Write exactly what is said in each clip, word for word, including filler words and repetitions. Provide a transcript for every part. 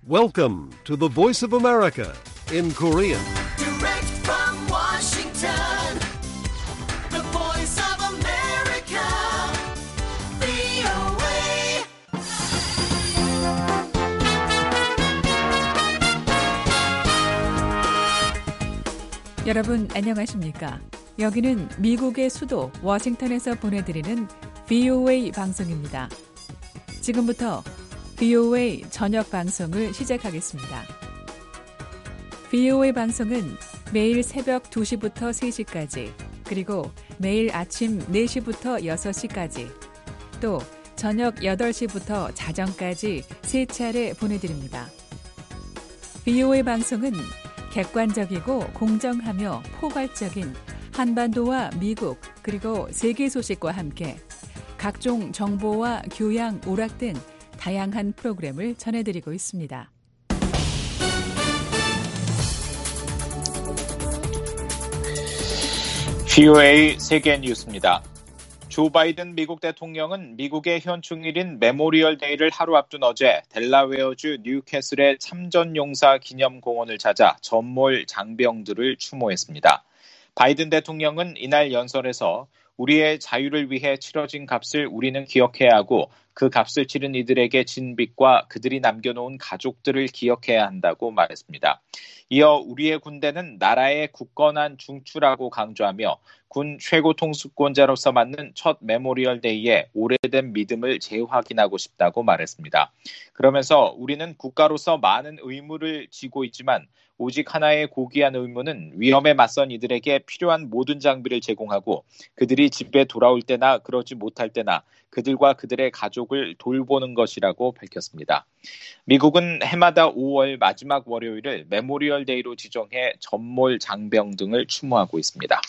Welcome to the Voice of America in Korean. Direct from Washington, the Voice of America, 브이오에이. 여러분 안녕하십니까? 여기는 미국의 수도 워싱턴에서 보내드리는 브이오에이 방송입니다. 지금부터 브이오에이 저녁 방송을 시작하겠습니다. 브이오에이 방송은 매일 새벽 두 시부터 세 시까지, 그리고 매일 아침 네 시부터 여섯 시까지, 또 저녁 여덟 시부터 자정까지 세 차례 보내드립니다. 브이오에이 방송은 객관적이고 공정하며 포괄적인 한반도와 미국 그리고 세계 소식과 함께 각종 정보와 교양, 오락 등 다양한 프로그램을 전해드리고 있습니다. 브이오에이 세계 뉴스입니다. 조 바이든 미국 대통령은 미국의 현충일인 메모리얼 데이를 하루 앞둔 어제 델라웨어주 뉴캐슬의 참전용사 기념공원을 찾아 전몰 장병들을 추모했습니다. 바이든 대통령은 이날 연설에서 우리의 자유를 위해 치러진 값을 우리는 기억해야 하고 그 값을 치른 이들에게 진 빚과 그들이 남겨놓은 가족들을 기억해야 한다고 말했습니다. 이어 우리의 군대는 나라의 굳건한 중추라고 강조하며 군 최고 통수권자로서 맞는 첫 메모리얼 데이에 오래된 믿음을 재확인하고 싶다고 말했습니다. 그러면서 우리는 국가로서 많은 의무를 지고 있지만 오직 하나의 고귀한 의무는 위험에 맞선 이들에게 필요한 모든 장비를 제공하고 그들이 집에 돌아올 때나 그러지 못할 때나 그들과 그들의 가족을 돌보는 것이라고 밝혔습니다. 미국은 해마다 오월 마지막 월요일을 메모리얼 데이로 지정해 전몰 장병 등을 추모하고 있습니다.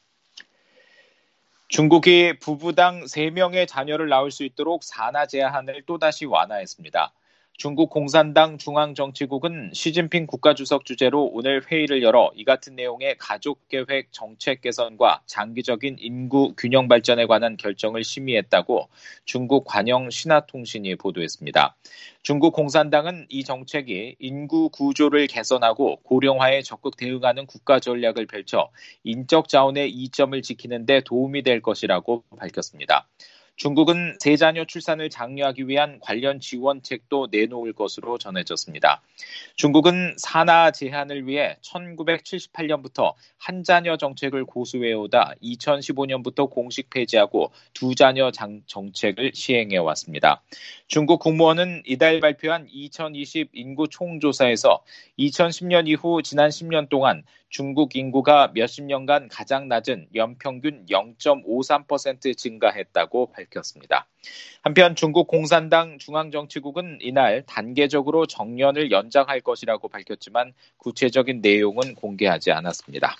중국이 부부당 세 명의 자녀를 낳을 수 있도록 산하 제한을 또다시 완화했습니다. 중국 공산당 중앙정치국은 시진핑 국가주석 주재로 오늘 회의를 열어 이 같은 내용의 가족계획 정책 개선과 장기적인 인구 균형 발전에 관한 결정을 심의했다고 중국 관영 신화통신이 보도했습니다. 중국 공산당은 이 정책이 인구 구조를 개선하고 고령화에 적극 대응하는 국가 전략을 펼쳐 인적 자원의 이점을 지키는 데 도움이 될 것이라고 밝혔습니다. 중국은 세자녀 출산을 장려하기 위한 관련 지원책도 내놓을 것으로 전해졌습니다. 중국은 산하 제한을 위해 천구백칠십팔 년부터 한자녀 정책을 고수해오다 이천십오 년부터 공식 폐지하고 두자녀 정책을 시행해왔습니다. 중국 국무원은 이달 발표한 이천이십 인구 총조사에서 이천십 년 이후 지난 십 년 동안 중국 인구가 몇십 년간 가장 낮은 연평균 영 점 오삼 퍼센트 증가했다고 밝혔습니다. 한편 중국 공산당 중앙정치국은 이날 단계적으로 정년을 연장할 것이라고 밝혔지만 구체적인 내용은 공개하지 않았습니다.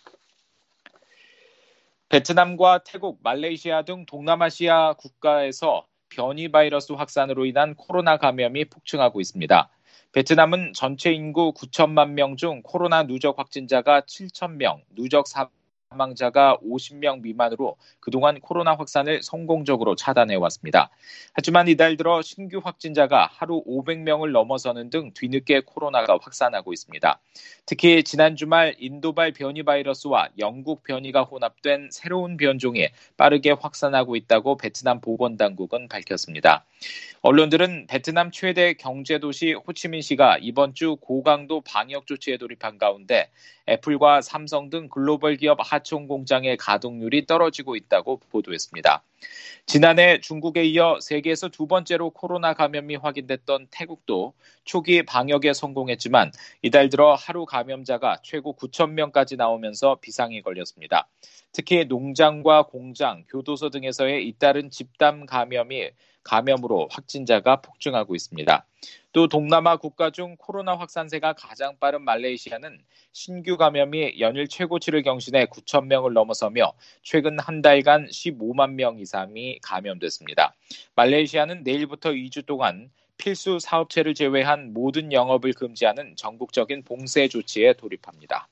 베트남과 태국, 말레이시아 등 동남아시아 국가에서 변이 바이러스 확산으로 인한 코로나 감염이 폭증하고 있습니다. 베트남은 전체 인구 구천만 명 중 코로나 누적 확진자가 칠천 명, 누적 사망자가 오십 명 미만으로 그동안 코로나 확산을 성공적으로 차단해왔습니다. 하지만 이달 들어 신규 확진자가 하루 오백 명을 넘어서는 등 뒤늦게 코로나가 확산하고 있습니다. 특히 지난 주말 인도발 변이 바이러스와 영국 변이가 혼합된 새로운 변종이 빠르게 확산하고 있다고 베트남 보건당국은 밝혔습니다. 언론들은 베트남 최대 경제도시 호치민시가 이번 주 고강도 방역 조치에 돌입한 가운데 애플과 삼성 등 글로벌 기업 하청 공장의 가동률이 떨어지고 있다고 보도했습니다. 지난해 중국에 이어 세계에서 두 번째로 코로나 감염이 확인됐던 태국도 초기 방역에 성공했지만 이달 들어 하루 감염자가 최고 구천 명까지 나오면서 비상이 걸렸습니다. 특히 농장과 공장, 교도소 등에서의 잇따른 집단 감염이 감염으로 확진자가 폭증하고 있습니다. 또 동남아 국가 중 코로나 확산세가 가장 빠른 말레이시아는 신규 감염이 연일 최고치를 경신해 구천 명을 넘어서며 최근 한 달간 십오만 명 이상이 감염됐습니다. 말레이시아는 내일부터 이 주 동안 필수 사업체를 제외한 모든 영업을 금지하는 전국적인 봉쇄 조치에 돌입합니다.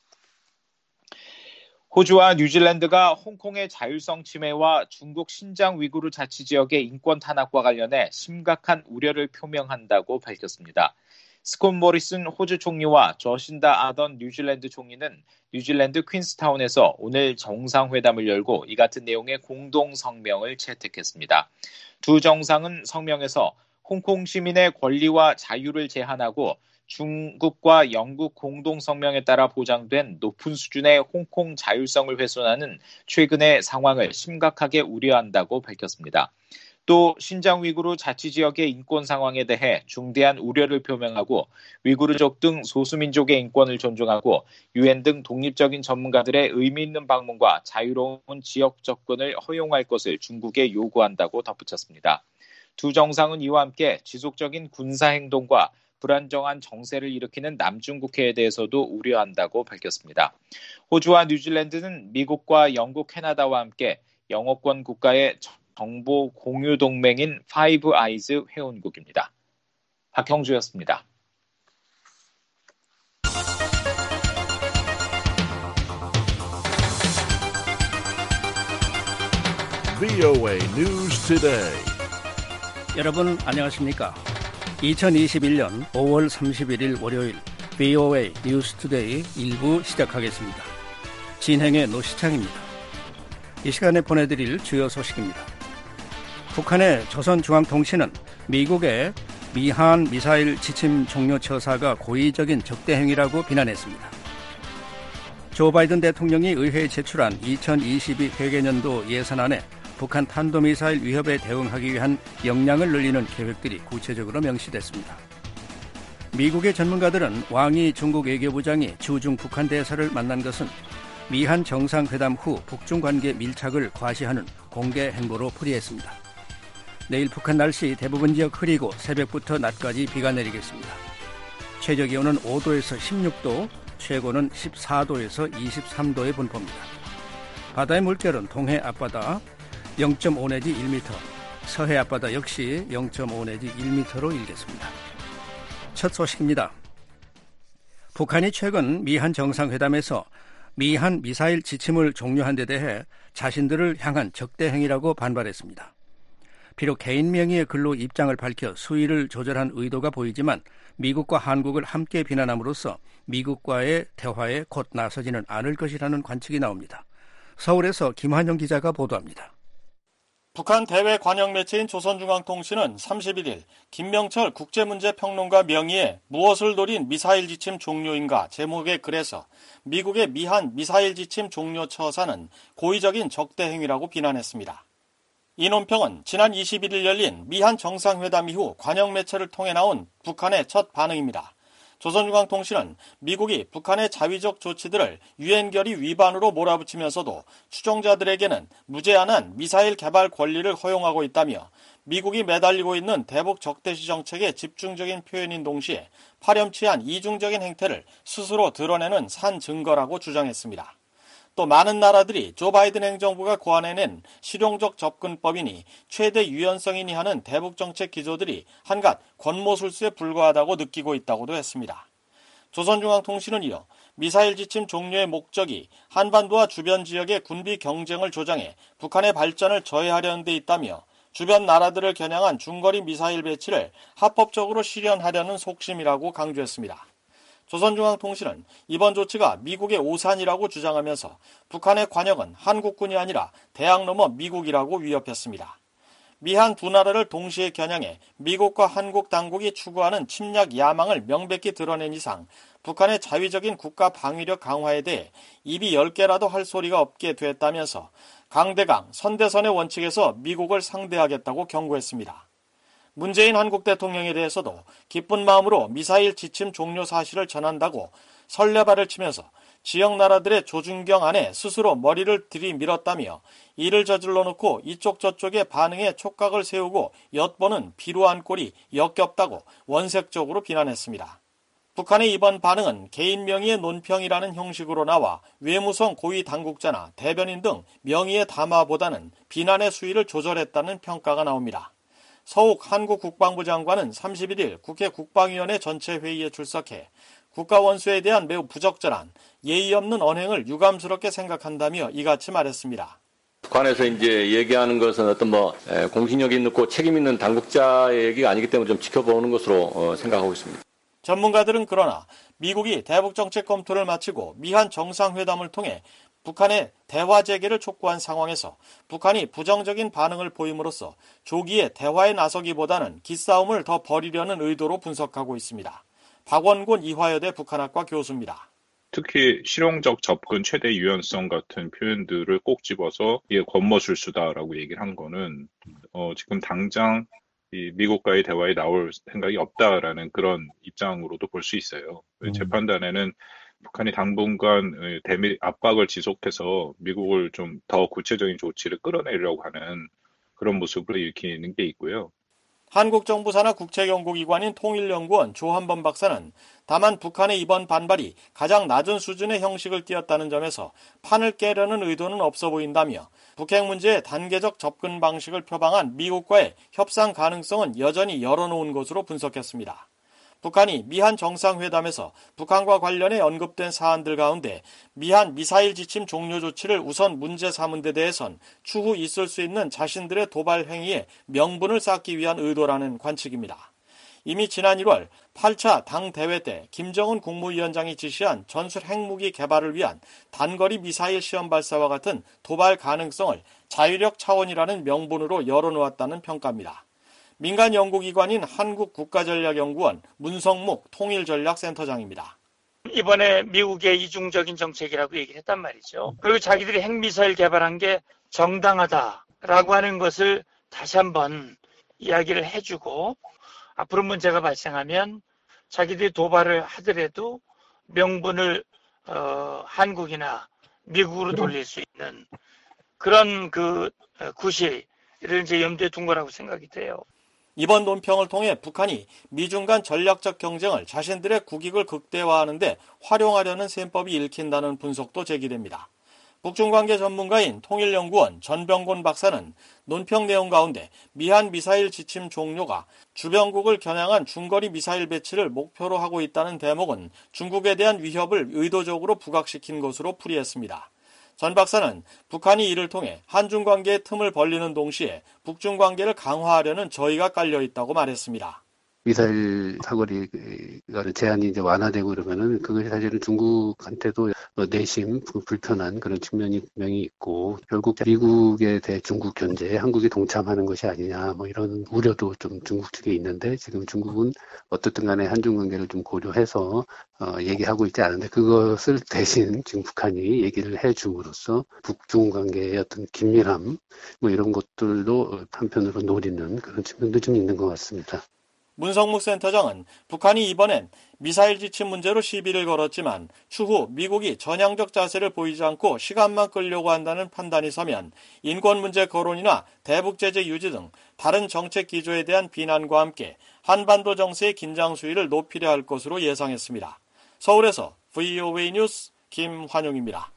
호주와 뉴질랜드가 홍콩의 자율성 침해와 중국 신장 위구르 자치지역의 인권 탄압과 관련해 심각한 우려를 표명한다고 밝혔습니다. 스콧 모리슨 호주 총리와 저신다 아던 뉴질랜드 총리는 뉴질랜드 퀸스타운에서 오늘 정상회담을 열고 이 같은 내용의 공동 성명을 채택했습니다. 두 정상은 성명에서 홍콩 시민의 권리와 자유를 제한하고 중국과 영국 공동성명에 따라 보장된 높은 수준의 홍콩 자율성을 훼손하는 최근의 상황을 심각하게 우려한다고 밝혔습니다. 또 신장 위구르 자치지역의 인권 상황에 대해 중대한 우려를 표명하고 위구르족 등 소수민족의 인권을 존중하고 유엔 등 독립적인 전문가들의 의미 있는 방문과 자유로운 지역 접근을 허용할 것을 중국에 요구한다고 덧붙였습니다. 두 정상은 이와 함께 지속적인 군사행동과 불안정한 정세를 일으키는 남중국해에 대해서도 우려한다고 밝혔습니다. 호주와 뉴질랜드는 미국과 영국, 캐나다와 함께 영어권 국가의 정보 공유 동맹인 파이브 아이즈 회원국입니다. 박형주였습니다. 브이오에이 News Today. 여러분 안녕하십니까? 이천이십일년 오월 삼십일일 월요일 브이오에이 뉴스 투데이 일 부 시작하겠습니다. 진행의 노시창입니다. 이 시간에 보내드릴 주요 소식입니다. 북한의 조선중앙통신은 미국의 미한 미사일 지침 종료 처사가 고의적인 적대 행위라고 비난했습니다. 조 바이든 대통령이 의회에 제출한 이천이십이 회계년도 예산안에 북한 탄도미사일 위협에 대응하기 위한 역량을 늘리는 계획들이 구체적으로 명시됐습니다. 미국의 전문가들은 왕이 중국 외교부장이 주중 북한 대사를 만난 것은 미한 정상회담 후 북중 관계 밀착을 과시하는 공개 행보로 풀이했습니다. 내일 북한 날씨 대부분 지역 흐리고 새벽부터 낮까지 비가 내리겠습니다. 최저기온은 오도에서 십육도, 최고는 십사도에서 이십삼도의 분포입니다. 바다의 물결은 동해 앞바다 영점오 내지 일 미터, 서해 앞바다 역시 영점오 내지 일 미터로 일겠습니다. 첫 소식입니다. 북한이 최근 미한 정상회담에서 미한 미사일 지침을 종료한 데 대해 자신들을 향한 적대 행위라고 반발했습니다. 비록 개인 명의의 글로 입장을 밝혀 수위를 조절한 의도가 보이지만 미국과 한국을 함께 비난함으로써 미국과의 대화에 곧 나서지는 않을 것이라는 관측이 나옵니다. 서울에서 김환영 기자가 보도합니다. 북한 대외 관영 매체인 조선중앙통신은 삼십일일 김명철 국제문제평론가 명의의 무엇을 노린 미사일 지침 종료인가 제목의 글에서 미국의 미한 미사일 지침 종료 처사는 고의적인 적대 행위라고 비난했습니다. 이 논평은 지난 이십일일 열린 미한 정상회담 이후 관영 매체를 통해 나온 북한의 첫 반응입니다. 조선중앙통신은 미국이 북한의 자위적 조치들을 유엔 결의 위반으로 몰아붙이면서도 추종자들에게는 무제한한 미사일 개발 권리를 허용하고 있다며 미국이 매달리고 있는 대북 적대시 정책의 집중적인 표현인 동시에 파렴치한 이중적인 행태를 스스로 드러내는 산 증거라고 주장했습니다. 또 많은 나라들이 조 바이든 행정부가 고안해낸 실용적 접근법이니 최대 유연성이니 하는 대북정책 기조들이 한갓 권모술수에 불과하다고 느끼고 있다고도 했습니다. 조선중앙통신은 이어 미사일 지침 종료의 목적이 한반도와 주변 지역의 군비 경쟁을 조장해 북한의 발전을 저해하려는 데 있다며 주변 나라들을 겨냥한 중거리 미사일 배치를 합법적으로 실현하려는 속심이라고 강조했습니다. 조선중앙통신은 이번 조치가 미국의 오산이라고 주장하면서 북한의 관역은 한국군이 아니라 대양 너머 미국이라고 위협했습니다. 미한 두 나라를 동시에 겨냥해 미국과 한국 당국이 추구하는 침략 야망을 명백히 드러낸 이상 북한의 자위적인 국가 방위력 강화에 대해 입이 열 개라도 할 소리가 없게 됐다면서 강대강, 선대선의 원칙에서 미국을 상대하겠다고 경고했습니다. 문재인 한국 대통령에 대해서도 기쁜 마음으로 미사일 지침 종료 사실을 전한다고 설레발을 치면서 지역 나라들의 조준경 안에 스스로 머리를 들이밀었다며 이를 저질러 놓고 이쪽 저쪽의 반응에 촉각을 세우고 엿보는 비루한 꼴이 역겹다고 원색적으로 비난했습니다. 북한의 이번 반응은 개인 명의의 논평이라는 형식으로 나와 외무성 고위 당국자나 대변인 등 명의의 담화보다는 비난의 수위를 조절했다는 평가가 나옵니다. 서욱 한국 국방부 장관은 삼십일일 국회 국방위원회 전체 회의에 출석해 국가 원수에 대한 매우 부적절한 예의 없는 언행을 유감스럽게 생각한다며 이같이 말했습니다. 북한에서 이제 얘기하는 것은 어떤 뭐 공신력 있고 책임 있는 당국자의 얘기가 아니기 때문에 좀 지켜보는 것으로 생각하고 있습니다. 전문가들은 그러나 미국이 대북 정책 검토를 마치고 미한 정상회담을 통해 북한의 대화 재개를 촉구한 상황에서 북한이 부정적인 반응을 보임으로써 조기에 대화에 나서기보다는 기싸움을 더 벌이려는 의도로 분석하고 있습니다. 박원곤 이화여대 북한학과 교수입니다. 특히 실용적 접근 최대 유연성 같은 표현들을 꼭 집어서 이게 권모술수다라고 얘기를 한 거는 어, 지금 당장 이 미국과의 대화에 나올 생각이 없다라는 그런 입장으로도 볼 수 있어요. 음. 제 판단에는 북한이 당분간 대미 압박을 지속해서 미국을 좀 더 구체적인 조치를 끌어내려고 하는 그런 모습을 일으키는 게 있고요. 한국 정부 산하 국책연구기관인 통일연구원 조한범 박사는 다만 북한의 이번 반발이 가장 낮은 수준의 형식을 띠었다는 점에서 판을 깨려는 의도는 없어 보인다며 북핵 문제에 단계적 접근 방식을 표방한 미국과의 협상 가능성은 여전히 열어놓은 것으로 분석했습니다. 북한이 미한 정상회담에서 북한과 관련해 언급된 사안들 가운데 미한 미사일 지침 종료 조치를 우선 문제 삼은 데 대해선 추후 있을 수 있는 자신들의 도발 행위에 명분을 쌓기 위한 의도라는 관측입니다. 이미 지난 일월 팔 차 당 대회 때 김정은 국무위원장이 지시한 전술 핵무기 개발을 위한 단거리 미사일 시험 발사와 같은 도발 가능성을 자유력 차원이라는 명분으로 열어놓았다는 평가입니다. 민간 연구기관인 한국국가전략연구원 문성묵 통일전략센터장입니다. 이번에 미국의 이중적인 정책이라고 얘기를 했단 말이죠. 그리고 자기들이 핵미사일 개발한 게 정당하다라고 하는 것을 다시 한번 이야기를 해주고 앞으로 문제가 발생하면 자기들이 도발을 하더라도 명분을 어, 한국이나 미국으로 돌릴 수 있는 그런 그 구실을 이제 염두에 둔 거라고 생각이 돼요. 이번 논평을 통해 북한이 미중 간 전략적 경쟁을 자신들의 국익을 극대화하는 데 활용하려는 셈법이 읽힌다는 분석도 제기됩니다. 북중관계 전문가인 통일연구원 전병곤 박사는 논평 내용 가운데 미한 미사일 지침 종료가 주변국을 겨냥한 중거리 미사일 배치를 목표로 하고 있다는 대목은 중국에 대한 위협을 의도적으로 부각시킨 것으로 풀이했습니다. 전 박사는 북한이 이를 통해 한중 관계의 틈을 벌리는 동시에 북중 관계를 강화하려는 저의가 깔려 있다고 말했습니다. 미사일 사거리가 제한이 이제 완화되고 그러면은 그것이 사실은 중국한테도 내심 불편한 그런 측면이 분명히 있고 결국 미국에 대해 중국 견제에 한국이 동참하는 것이 아니냐 뭐 이런 우려도 좀 중국 측에 있는데 지금 중국은 어떻든 간에 한중 관계를 좀 고려해서 어, 얘기하고 있지 않은데 그것을 대신 지금 북한이 얘기를 해줌으로써 북중 관계의 어떤 긴밀함 뭐 이런 것들도 한편으로 노리는 그런 측면도 좀 있는 것 같습니다. 문성묵 센터장은 북한이 이번엔 미사일 지침 문제로 시비를 걸었지만 추후 미국이 전향적 자세를 보이지 않고 시간만 끌려고 한다는 판단이 서면 인권 문제 거론이나 대북 제재 유지 등 다른 정책 기조에 대한 비난과 함께 한반도 정세의 긴장 수위를 높이려 할 것으로 예상했습니다. 서울에서 브이오에이 뉴스 김환용입니다.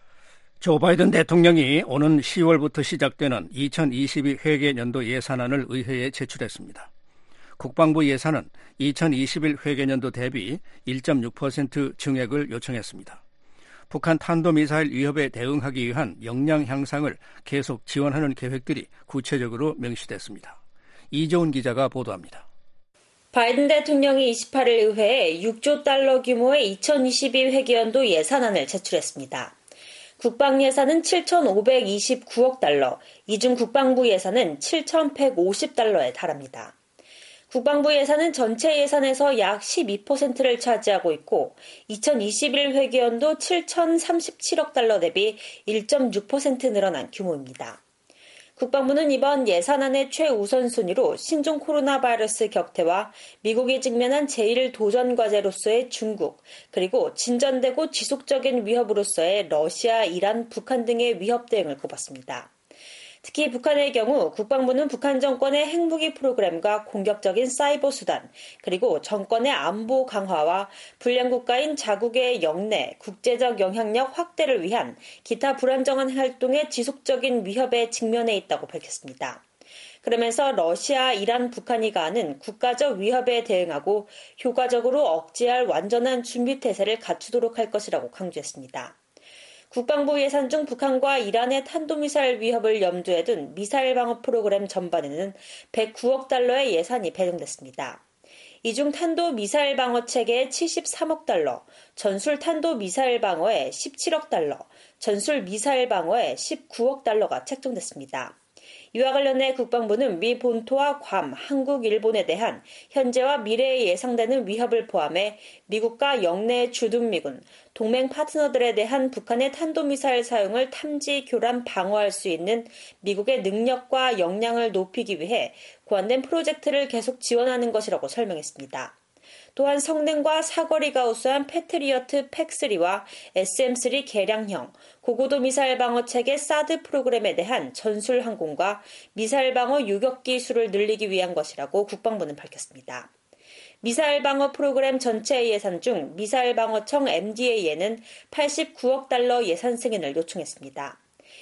조 바이든 대통령이 오는 시월부터 시작되는 이천이십이 회계연도 예산안을 의회에 제출했습니다. 국방부 예산은 이천이십일 회계년도 대비 일 점 육 퍼센트 증액을 요청했습니다. 북한 탄도미사일 위협에 대응하기 위한 역량 향상을 계속 지원하는 계획들이 구체적으로 명시됐습니다. 이재훈 기자가 보도합니다. 바이든 대통령이 이십팔 일 의회에 육조 달러 규모의 이천이십이 회계연도 예산안을 제출했습니다. 국방 예산은 칠천오백이십구억 달러, 이 중 국방부 예산은 칠천백오십 달러에 달합니다. 국방부 예산은 전체 예산에서 약 십이 퍼센트를 차지하고 있고 이천이십일 회계연도 칠천삼십칠억 달러 대비 일 점 육 퍼센트 늘어난 규모입니다. 국방부는 이번 예산안의 최우선순위로 신종 코로나 바이러스 격퇴와 미국이 직면한 제일 도전 과제로서의 중국, 그리고 진전되고 지속적인 위협으로서의 러시아, 이란, 북한 등의 위협 대응을 꼽았습니다. 특히 북한의 경우 국방부는 북한 정권의 핵무기 프로그램과 공격적인 사이버 수단, 그리고 정권의 안보 강화와 불량 국가인 자국의 영내, 국제적 영향력 확대를 위한 기타 불안정한 활동의 지속적인 위협에 직면해 있다고 밝혔습니다. 그러면서 러시아, 이란, 북한이 가하는 국가적 위협에 대응하고 효과적으로 억제할 완전한 준비태세를 갖추도록 할 것이라고 강조했습니다. 국방부 예산 중 북한과 이란의 탄도미사일 위협을 염두에 둔 미사일 방어 프로그램 전반에는 백구억 달러의 예산이 배정됐습니다. 이 중 탄도미사일 방어 체계에 칠십삼억 달러, 전술 탄도미사일 방어에 십칠억 달러, 전술 미사일 방어에 십구억 달러가 책정됐습니다. 이와 관련해 국방부는 미 본토와 괌, 한국, 일본에 대한 현재와 미래에 예상되는 위협을 포함해 미국과 영내 주둔미군, 동맹 파트너들에 대한 북한의 탄도미사일 사용을 탐지, 교란, 방어할 수 있는 미국의 능력과 역량을 높이기 위해 고안된 프로젝트를 계속 지원하는 것이라고 설명했습니다. 또한 성능과 사거리가 우수한 패트리어트 팩쓰리와 에스엠 쓰리 개량형, 고고도 미사일 방어 체계 사드 프로그램에 대한 전술 항공과 미사일 방어 요격 기술을 늘리기 위한 것이라고 국방부는 밝혔습니다. 미사일 방어 프로그램 전체 예산 중 미사일 방어청 엠디에이에는 팔십구억 달러 예산 승인을 요청했습니다.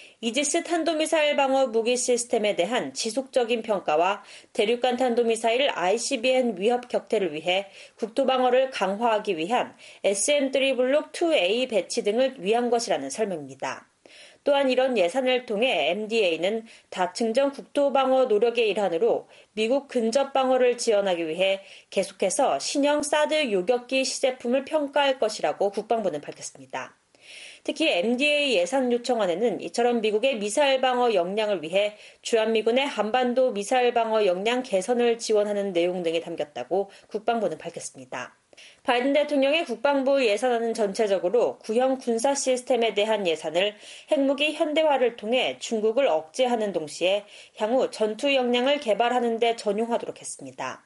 이지스 탄도미사일 방어 무기 시스템에 대한 지속적인 평가와 대륙간 탄도미사일 아이씨비엠 위협 격퇴를 위해 국토방어를 강화하기 위한 에스엠 쓰리 블록 투 에이 배치 등을 위한 것이라는 설명입니다. 또한 이런 예산을 통해 엠디에이는 다층전 국토방어 노력의 일환으로 미국 근접 방어를 지원하기 위해 계속해서 신형 사드 요격기 시제품을 평가할 것이라고 국방부는 밝혔습니다. 특히 엠디에이 예산 요청안에는 이처럼 미국의 미사일 방어 역량을 위해 주한미군의 한반도 미사일 방어 역량 개선을 지원하는 내용 등이 담겼다고 국방부는 밝혔습니다. 바이든 대통령의 국방부 예산안은 전체적으로 구형 군사 시스템에 대한 예산을 핵무기 현대화를 통해 중국을 억제하는 동시에 향후 전투 역량을 개발하는 데 전용하도록 했습니다.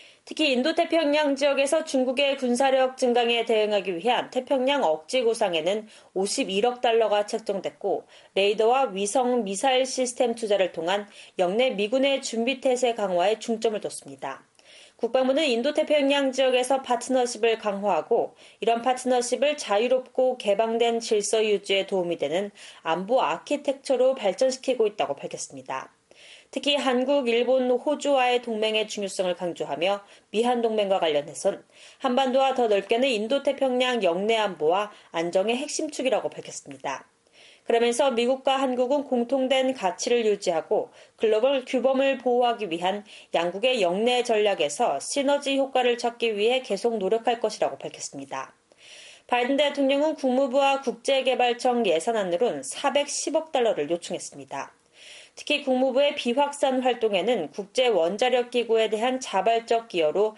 특히 인도태평양 지역에서 중국의 군사력 증강에 대응하기 위한 태평양 억지 구상에는 오십일억 달러가 책정됐고 레이더와 위성 미사일 시스템 투자를 통한 영내 미군의 준비태세 강화에 중점을 뒀습니다. 국방부는 인도태평양 지역에서 파트너십을 강화하고 이런 파트너십을 자유롭고 개방된 질서 유지에 도움이 되는 안보 아키텍처로 발전시키고 있다고 밝혔습니다. 특히 한국, 일본, 호주와의 동맹의 중요성을 강조하며 미한 동맹과 관련해선 한반도와 더 넓게는 인도태평양 영내 안보와 안정의 핵심 축이라고 밝혔습니다. 그러면서 미국과 한국은 공통된 가치를 유지하고 글로벌 규범을 보호하기 위한 양국의 영내 전략에서 시너지 효과를 찾기 위해 계속 노력할 것이라고 밝혔습니다. 바이든 대통령은 국무부와 국제개발청 예산안으로는 사백십억 달러를 요청했습니다. 특히 국무부의 비확산 활동에는 국제원자력기구에 대한 자발적 기여로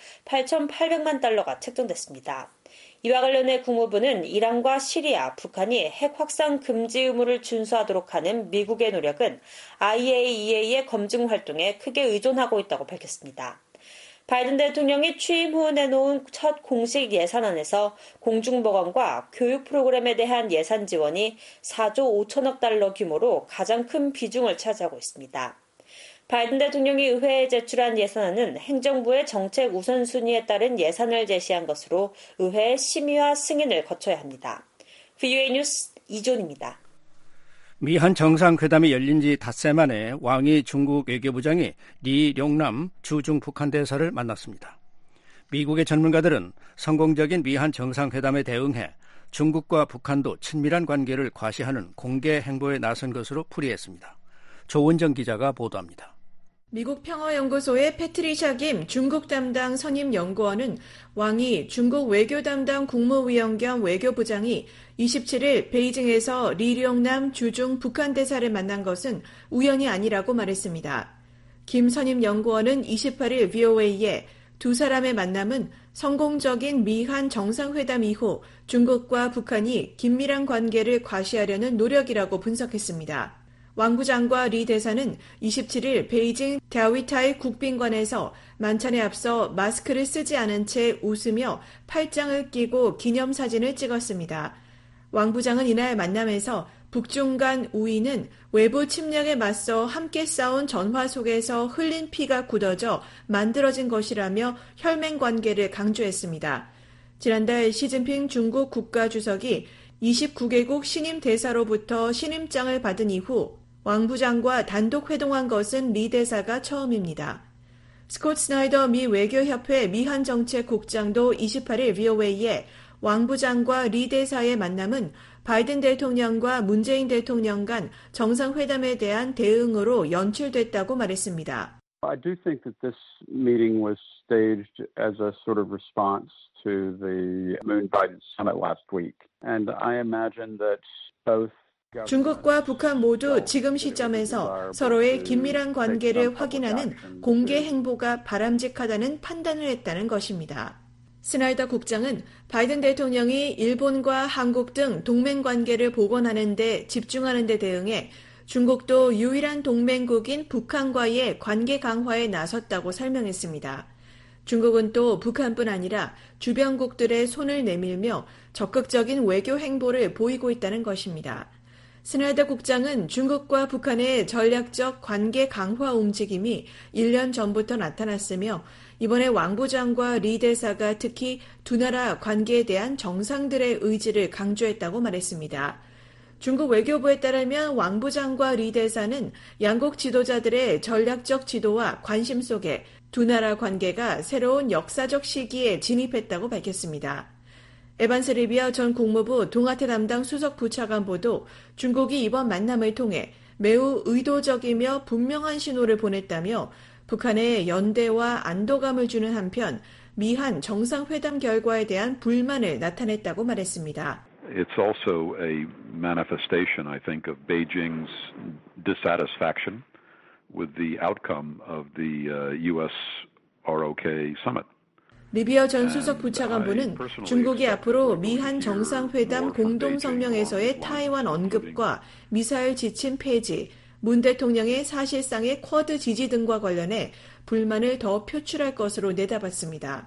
팔천팔백만 달러가 책정됐습니다. 이와 관련해 국무부는 이란과 시리아, 북한이 핵 확산 금지 의무를 준수하도록 하는 미국의 노력은 아이에이이에이의 검증 활동에 크게 의존하고 있다고 밝혔습니다. 바이든 대통령이 취임 후 내놓은 첫 공식 예산안에서 공중보건과 교육 프로그램에 대한 예산 지원이 사조 오천억 달러 규모로 가장 큰 비중을 차지하고 있습니다. 바이든 대통령이 의회에 제출한 예산안은 행정부의 정책 우선순위에 따른 예산을 제시한 것으로 의회의 심의와 승인을 거쳐야 합니다. 브이오에이 뉴스 이존입니다. 미한 정상회담이 열린 지 닷새 만에 왕이 중국 외교부장이 리룡남 주중 북한 대사를 만났습니다. 미국의 전문가들은 성공적인 미한 정상회담에 대응해 중국과 북한도 친밀한 관계를 과시하는 공개 행보에 나선 것으로 풀이했습니다. 조은정 기자가 보도합니다. 미국 평화연구소의 패트리샤 김 중국 담당 선임 연구원은 왕이 중국 외교 담당 국무위원 겸 외교부장이 이십칠일 베이징에서 리룡남 주중 북한 대사를 만난 것은 우연이 아니라고 말했습니다. 김 선임 연구원은 이십팔일 브이오에이에 두 사람의 만남은 성공적인 미한 정상회담 이후 중국과 북한이 긴밀한 관계를 과시하려는 노력이라고 분석했습니다. 왕 부장과 리 대사는 이십칠일 베이징 다위타이 국빈관에서 만찬에 앞서 마스크를 쓰지 않은 채 웃으며 팔짱을 끼고 기념사진을 찍었습니다. 왕 부장은 이날 만남에서 북중 간 우위는 외부 침략에 맞서 함께 싸운 전화 속에서 흘린 피가 굳어져 만들어진 것이라며 혈맹 관계를 강조했습니다. 지난달 시진핑 중국 국가주석이 이십구 개국 신임 대사로부터 신임장을 받은 이후 왕 부장과 단독 회동한 것은 리 대사가 처음입니다. 스콧 스나이더 미 외교협회 미한정책국장도 이십팔일 브이오에이에 왕 부장과 리 대사의 만남은 바이든 대통령과 문재인 대통령 간 정상회담에 대한 대응으로 연출됐다고 말했습니다. I do think that this meeting was staged as a sort of response to the Moon-Biden summit last week. And I imagine that both 중국과 북한 모두 지금 시점에서 서로의 긴밀한 관계를 확인하는 공개 행보가 바람직하다는 판단을 했다는 것입니다. 스나이더 국장은 바이든 대통령이 일본과 한국 등 동맹 관계를 복원하는 데 집중하는 데 대응해 중국도 유일한 동맹국인 북한과의 관계 강화에 나섰다고 설명했습니다. 중국은 또 북한뿐 아니라 주변국들의 손을 내밀며 적극적인 외교 행보를 보이고 있다는 것입니다. 스나이더 국장은 중국과 북한의 전략적 관계 강화 움직임이 일 년 전부터 나타났으며 이번에 왕 부장과 리 대사가 특히 두 나라 관계에 대한 정상들의 의지를 강조했다고 말했습니다. 중국 외교부에 따르면 왕 부장과 리 대사는 양국 지도자들의 전략적 지도와 관심 속에 두 나라 관계가 새로운 역사적 시기에 진입했다고 밝혔습니다. 에반스 리비어 전 국무부 동아태 담당 수석 부차관보도 중국이 이번 만남을 통해 매우 의도적이며 분명한 신호를 보냈다며 북한에 연대와 안도감을 주는 한편 미한 정상회담 결과에 대한 불만을 나타냈다고 말했습니다. It's also a manifestation, I think, of Beijing's dissatisfaction with the outcome of the uh, U S R O K summit. 리비어 전 수석 부차관보는 중국이 앞으로 미한 정상회담 공동성명에서의 타이완 언급과 미사일 지침 폐지, 문 대통령의 사실상의 쿼드 지지 등과 관련해 불만을 더 표출할 것으로 내다봤습니다.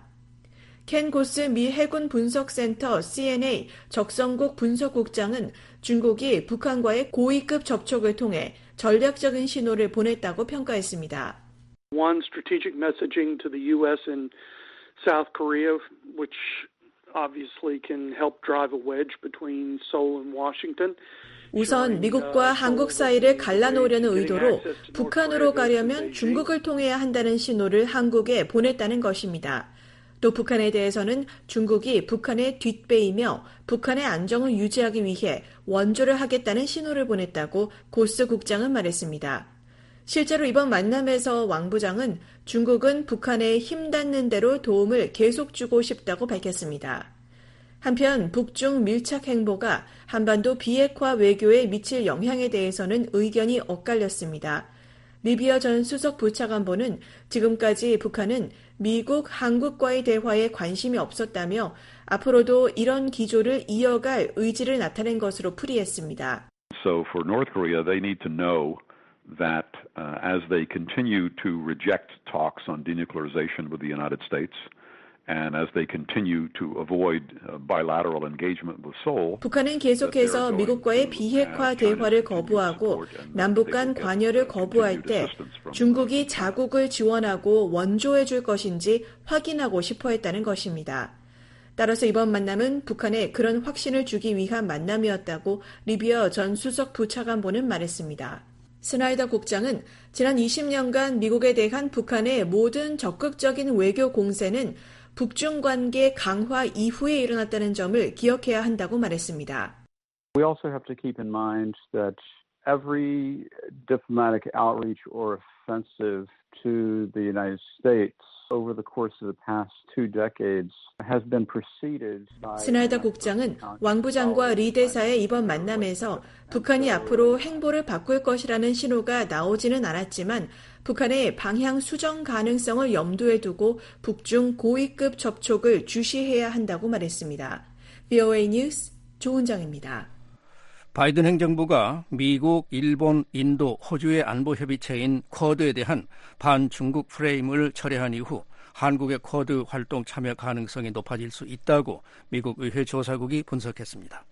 켄 고스 미 해군 분석센터 씨엔에이 적성국 분석국장은 중국이 북한과의 고위급 접촉을 통해 전략적인 신호를 보냈다고 평가했습니다. One strategic messaging to the U S and South Korea, which obviously can help drive a wedge between Seoul and Washington. 우선 미국과 한국 사이를 갈라놓으려는 의도로 북한으로 가려면 중국을 통해야 한다는 신호를 한국에 보냈다는 것입니다. 또 북한에 대해서는 중국이 북한의 뒷배이며 북한의 안정을 유지하기 위해 원조를 하겠다는 신호를 보냈다고 고스 국장은 말했습니다. 실제로 이번 만남에서 왕 부장은 중국은 북한에 힘 닿는 대로 도움을 계속 주고 싶다고 밝혔습니다. 한편 북중 밀착 행보가 한반도 비핵화 외교에 미칠 영향에 대해서는 의견이 엇갈렸습니다. 리비어 전 수석 부차관보는 지금까지 북한은 미국, 한국과의 대화에 관심이 없었다며 앞으로도 이런 기조를 이어갈 의지를 나타낸 것으로 풀이했습니다. So for North Korea, they need to know that uh, as they continue to reject talks on denuclearization with the United States, and as they continue to avoid bilateral engagement with Seoul, 북한은 계속해서 미국과의 비핵화 대화를 거부하고 남북 간 관여를 거부할 때 중국이 자국을 지원하고 원조해 줄 것인지 확인하고 싶어 했다는 것입니다. 따라서 이번 만남은 북한에 그런 확신을 주기 위한 만남이었다고 리비어 전 수석 부차관보는 말했습니다. 스나이더 국장은 지난 이십 년간 미국에 대한 북한의 모든 적극적인 외교 공세는 북중 관계 강화 이후에 일어났다는 점을 기억해야 한다고 말했습니다. We also have to keep in mind that every diplomatic outreach or offensive to the United States over the course of the past two decades has been preceded by 스나이더 국장은 왕 부장과 리 대사의 이번 만남에서 북한이 앞으로 행보를 바꿀 것이라는 신호가 나오지는 않았지만 북한의 방향 수정 가능성을 염두에 두고 북중 고위급 접촉을 주시해야 한다고 말했습니다. 브이오에이 뉴스 조은정입니다. 바이든 행정부가 미국, 일본, 인도, 호주의 안보협의체인 쿼드에 대한 반중국 프레임을 철회한 이후 한국의 쿼드 활동 참여 가능성이 높아질 수 있다고 미국 의회 조사국이 분석했습니다.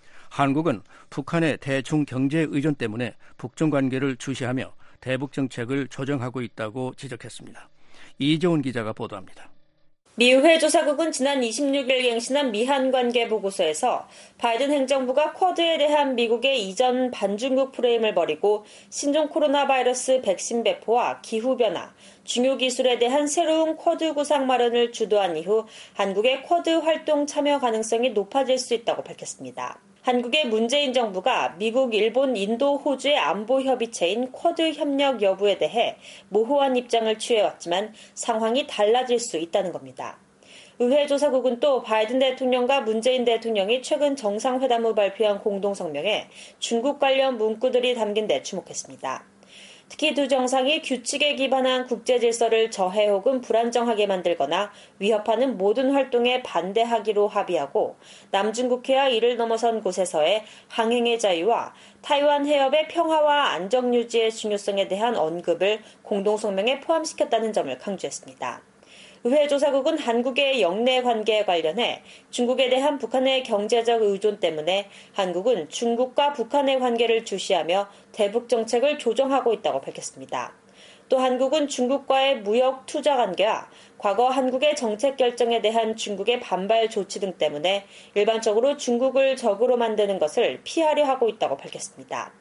한국은 북한의 대중 경제 의존 때문에 북중 관계를 주시하며 대북 정책을 조정하고 있다고 지적했습니다. 이재훈 기자가 보도합니다. 미 의회 조사국은 지난 이십육 일 갱신한 미한 관계 보고서에서 바이든 행정부가 쿼드에 대한 미국의 이전 반중국 프레임을 버리고 신종 코로나 바이러스 백신 배포와 기후변화, 중요 기술에 대한 새로운 쿼드 구상 마련을 주도한 이후 한국의 쿼드 활동 참여 가능성이 높아질 수 있다고 밝혔습니다. 한국의 문재인 정부가 미국, 일본, 인도, 호주의 안보 협의체인 쿼드 협력 여부에 대해 모호한 입장을 취해왔지만 상황이 달라질 수 있다는 겁니다. 의회 조사국은 또 바이든 대통령과 문재인 대통령이 최근 정상회담 후 발표한 공동성명에 중국 관련 문구들이 담긴 데 주목했습니다. 특히 두 정상이 규칙에 기반한 국제 질서를 저해 혹은 불안정하게 만들거나 위협하는 모든 활동에 반대하기로 합의하고 남중국해와 이를 넘어선 곳에서의 항행의 자유와 타이완 해협의 평화와 안정 유지의 중요성에 대한 언급을 공동성명에 포함시켰다는 점을 강조했습니다. 의회 조사국은 한국의 영내 관계에 관련해 중국에 대한 북한의 경제적 의존 때문에 한국은 중국과 북한의 관계를 주시하며 대북 정책을 조정하고 있다고 밝혔습니다. 또 한국은 중국과의 무역 투자 관계와 과거 한국의 정책 결정에 대한 중국의 반발 조치 등 때문에 일반적으로 중국을 적으로 만드는 것을 피하려 하고 있다고 밝혔습니다.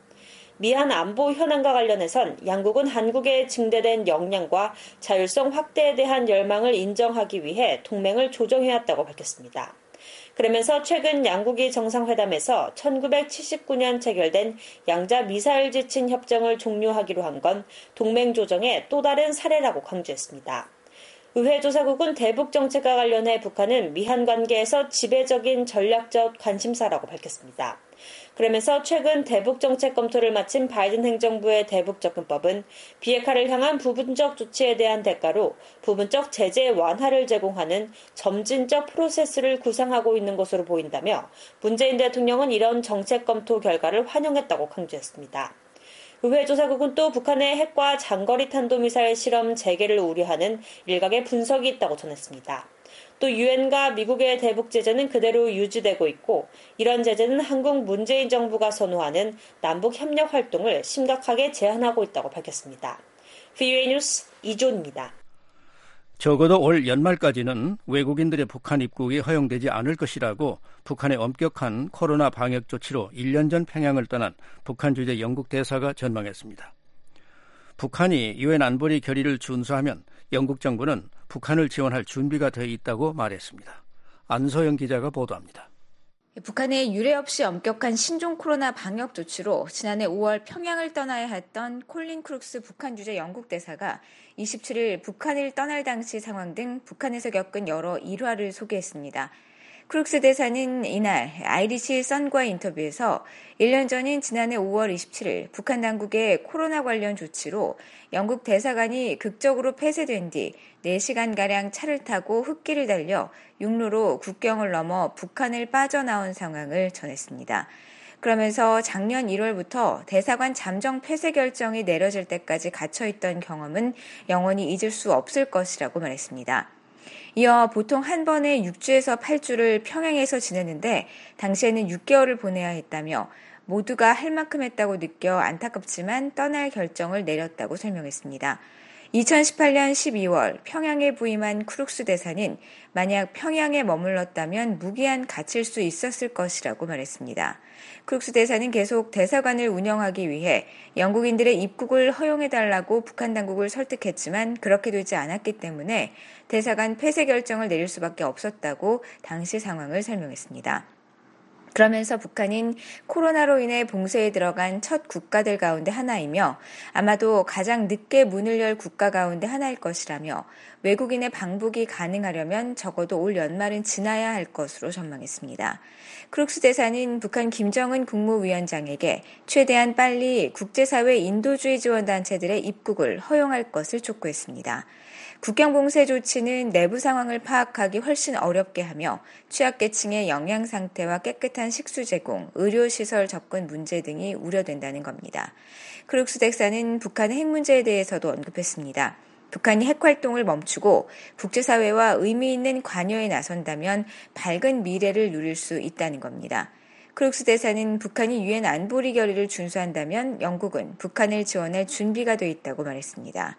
미한 안보 현안과 관련해선 양국은 한국의 증대된 역량과 자율성 확대에 대한 열망을 인정하기 위해 동맹을 조정해왔다고 밝혔습니다. 그러면서 최근 양국이 정상회담에서 천구백칠십구 년 체결된 양자 미사일 지침 협정을 종료하기로 한 건 동맹 조정의 또 다른 사례라고 강조했습니다. 의회 조사국은 대북 정책과 관련해 북한은 미한 관계에서 지배적인 전략적 관심사라고 밝혔습니다. 그러면서 최근 대북 정책 검토를 마친 바이든 행정부의 대북 접근법은 비핵화를 향한 부분적 조치에 대한 대가로 부분적 제재 완화를 제공하는 점진적 프로세스를 구상하고 있는 것으로 보인다며 문재인 대통령은 이런 정책 검토 결과를 환영했다고 강조했습니다. 의회 조사국은 또 북한의 핵과 장거리 탄도미사일 실험 재개를 우려하는 일각의 분석이 있다고 전했습니다. 또 유엔과 미국의 대북 제재는 그대로 유지되고 있고 이런 제재는 한국 문재인 정부가 선호하는 남북 협력 활동을 심각하게 제한하고 있다고 밝혔습니다. 브이오에이 뉴스 이조은입니다. 적어도 올 연말까지는 외국인들의 북한 입국이 허용되지 않을 것이라고 북한의 엄격한 코로나 방역 조치로 일 년 전 평양을 떠난 북한 주재 영국 대사가 전망했습니다. 북한이 유엔 안보리 결의를 준수하면 영국 정부는 북한을 지원할 준비가 되어 있다고 말했습니다. 안소영 기자가 보도합니다. 북한의 유례 없이 엄격한 신종 코로나 방역 조치로 지난해 오월 평양을 떠나야 했던 콜린 크룩스 북한 주재 영국 대사가 이십칠 일 북한을 떠날 당시 상황 등 북한에서 겪은 여러 일화를 소개했습니다. 크룩스 대사는 이날 아이리시 선과의 인터뷰에서 일 년 전인 지난해 오월 이십칠일 북한 당국의 코로나 관련 조치로 영국 대사관이 극적으로 폐쇄된 뒤 네 시간가량 차를 타고 흙길을 달려 육로로 국경을 넘어 북한을 빠져나온 상황을 전했습니다. 그러면서 작년 일월부터 대사관 잠정 폐쇄 결정이 내려질 때까지 갇혀있던 경험은 영원히 잊을 수 없을 것이라고 말했습니다. 이어 보통 한 번에 육 주에서 팔 주를 평양에서 지내는데 당시에는 육 개월을 보내야 했다며 모두가 할 만큼 했다고 느껴 안타깝지만 떠날 결정을 내렸다고 설명했습니다. 이천십팔 년 십이월 평양에 부임한 크룩스 대사는 만약 평양에 머물렀다면 무기한 갇힐 수 있었을 것이라고 말했습니다. 크룩스 대사는 계속 대사관을 운영하기 위해 영국인들의 입국을 허용해달라고 북한 당국을 설득했지만 그렇게 되지 않았기 때문에 대사관 폐쇄 결정을 내릴 수밖에 없었다고 당시 상황을 설명했습니다. 그러면서 북한은 코로나로 인해 봉쇄에 들어간 첫 국가들 가운데 하나이며 아마도 가장 늦게 문을 열 국가 가운데 하나일 것이라며 외국인의 방북이 가능하려면 적어도 올 연말은 지나야 할 것으로 전망했습니다. 크룩스 대사는 북한 김정은 국무위원장에게 최대한 빨리 국제사회 인도주의 지원단체들의 입국을 허용할 것을 촉구했습니다. 국경 봉쇄 조치는 내부 상황을 파악하기 훨씬 어렵게 하며 취약계층의 영양 상태와 깨끗한 식수 제공, 의료시설 접근 문제 등이 우려된다는 겁니다. 크룩스 대사는 북한의 핵 문제에 대해서도 언급했습니다. 북한이 핵활동을 멈추고 국제사회와 의미 있는 관여에 나선다면 밝은 미래를 누릴 수 있다는 겁니다. 크룩스 대사는 북한이 유엔 안보리 결의를 준수한다면 영국은 북한을 지원할 준비가 돼 있다고 말했습니다.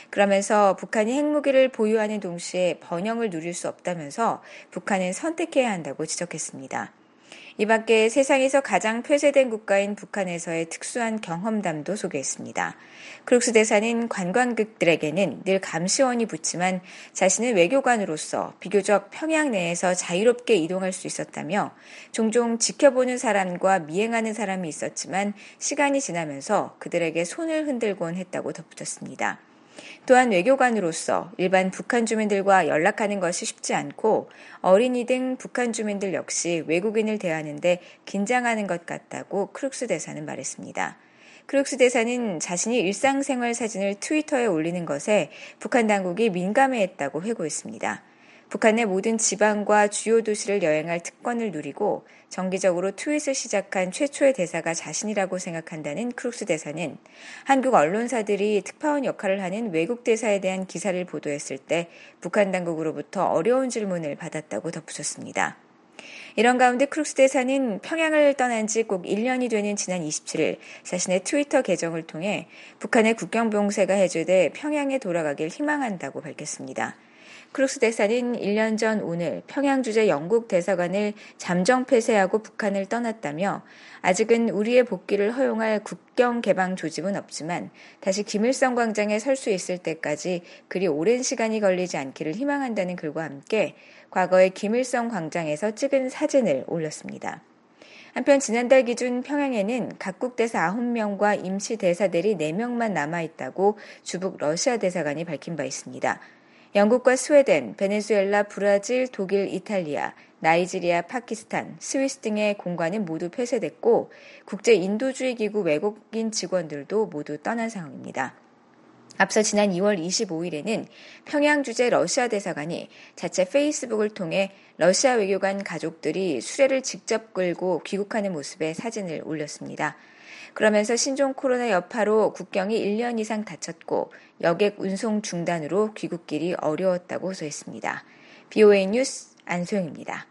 그러면서 북한이 핵무기를 보유하는 동시에 번영을 누릴 수 없다면서 북한은 선택해야 한다고 지적했습니다. 이 밖에 세상에서 가장 폐쇄된 국가인 북한에서의 특수한 경험담도 소개했습니다. 크룩스 대사는 관광객들에게는 늘 감시원이 붙지만 자신은 외교관으로서 비교적 평양 내에서 자유롭게 이동할 수 있었다며 종종 지켜보는 사람과 미행하는 사람이 있었지만 시간이 지나면서 그들에게 손을 흔들곤 했다고 덧붙였습니다. 또한 외교관으로서 일반 북한 주민들과 연락하는 것이 쉽지 않고 어린이 등 북한 주민들 역시 외국인을 대하는데 긴장하는 것 같다고 크룩스 대사는 말했습니다. 크룩스 대사는 자신이 일상생활 사진을 트위터에 올리는 것에 북한 당국이 민감해했다고 회고했습니다. 북한 내 모든 지방과 주요 도시를 여행할 특권을 누리고 정기적으로 트윗을 시작한 최초의 대사가 자신이라고 생각한다는 크룩스 대사는 한국 언론사들이 특파원 역할을 하는 외국 대사에 대한 기사를 보도했을 때 북한 당국으로부터 어려운 질문을 받았다고 덧붙였습니다. 이런 가운데 크룩스 대사는 평양을 떠난 지 꼭 일 년이 되는 지난 이십칠일 자신의 트위터 계정을 통해 북한의 국경 봉쇄가 해제돼 평양에 돌아가길 희망한다고 밝혔습니다. 크룩스 대사는 일 년 전 오늘 평양 주재 영국 대사관을 잠정 폐쇄하고 북한을 떠났다며 아직은 우리의 복귀를 허용할 국경 개방 조짐은 없지만 다시 김일성 광장에 설 수 있을 때까지 그리 오랜 시간이 걸리지 않기를 희망한다는 글과 함께 과거에 김일성 광장에서 찍은 사진을 올렸습니다. 한편 지난달 기준 평양에는 각국 대사 아홉 명과 임시 대사들이 네 명만 남아있다고 주북 러시아 대사관이 밝힌 바 있습니다. 영국과 스웨덴, 베네수엘라, 브라질, 독일, 이탈리아, 나이지리아, 파키스탄, 스위스 등의 공관은 모두 폐쇄됐고 국제인도주의기구 외국인 직원들도 모두 떠난 상황입니다. 앞서 지난 이월 이십오일에는 평양 주재 러시아 대사관이 자체 페이스북을 통해 러시아 외교관 가족들이 수레를 직접 끌고 귀국하는 모습의 사진을 올렸습니다. 그러면서 신종 코로나 여파로 국경이 일 년 이상 닫혔고 여객 운송 중단으로 귀국길이 어려웠다고 호소했습니다. 비오에이 뉴스 안소영입니다.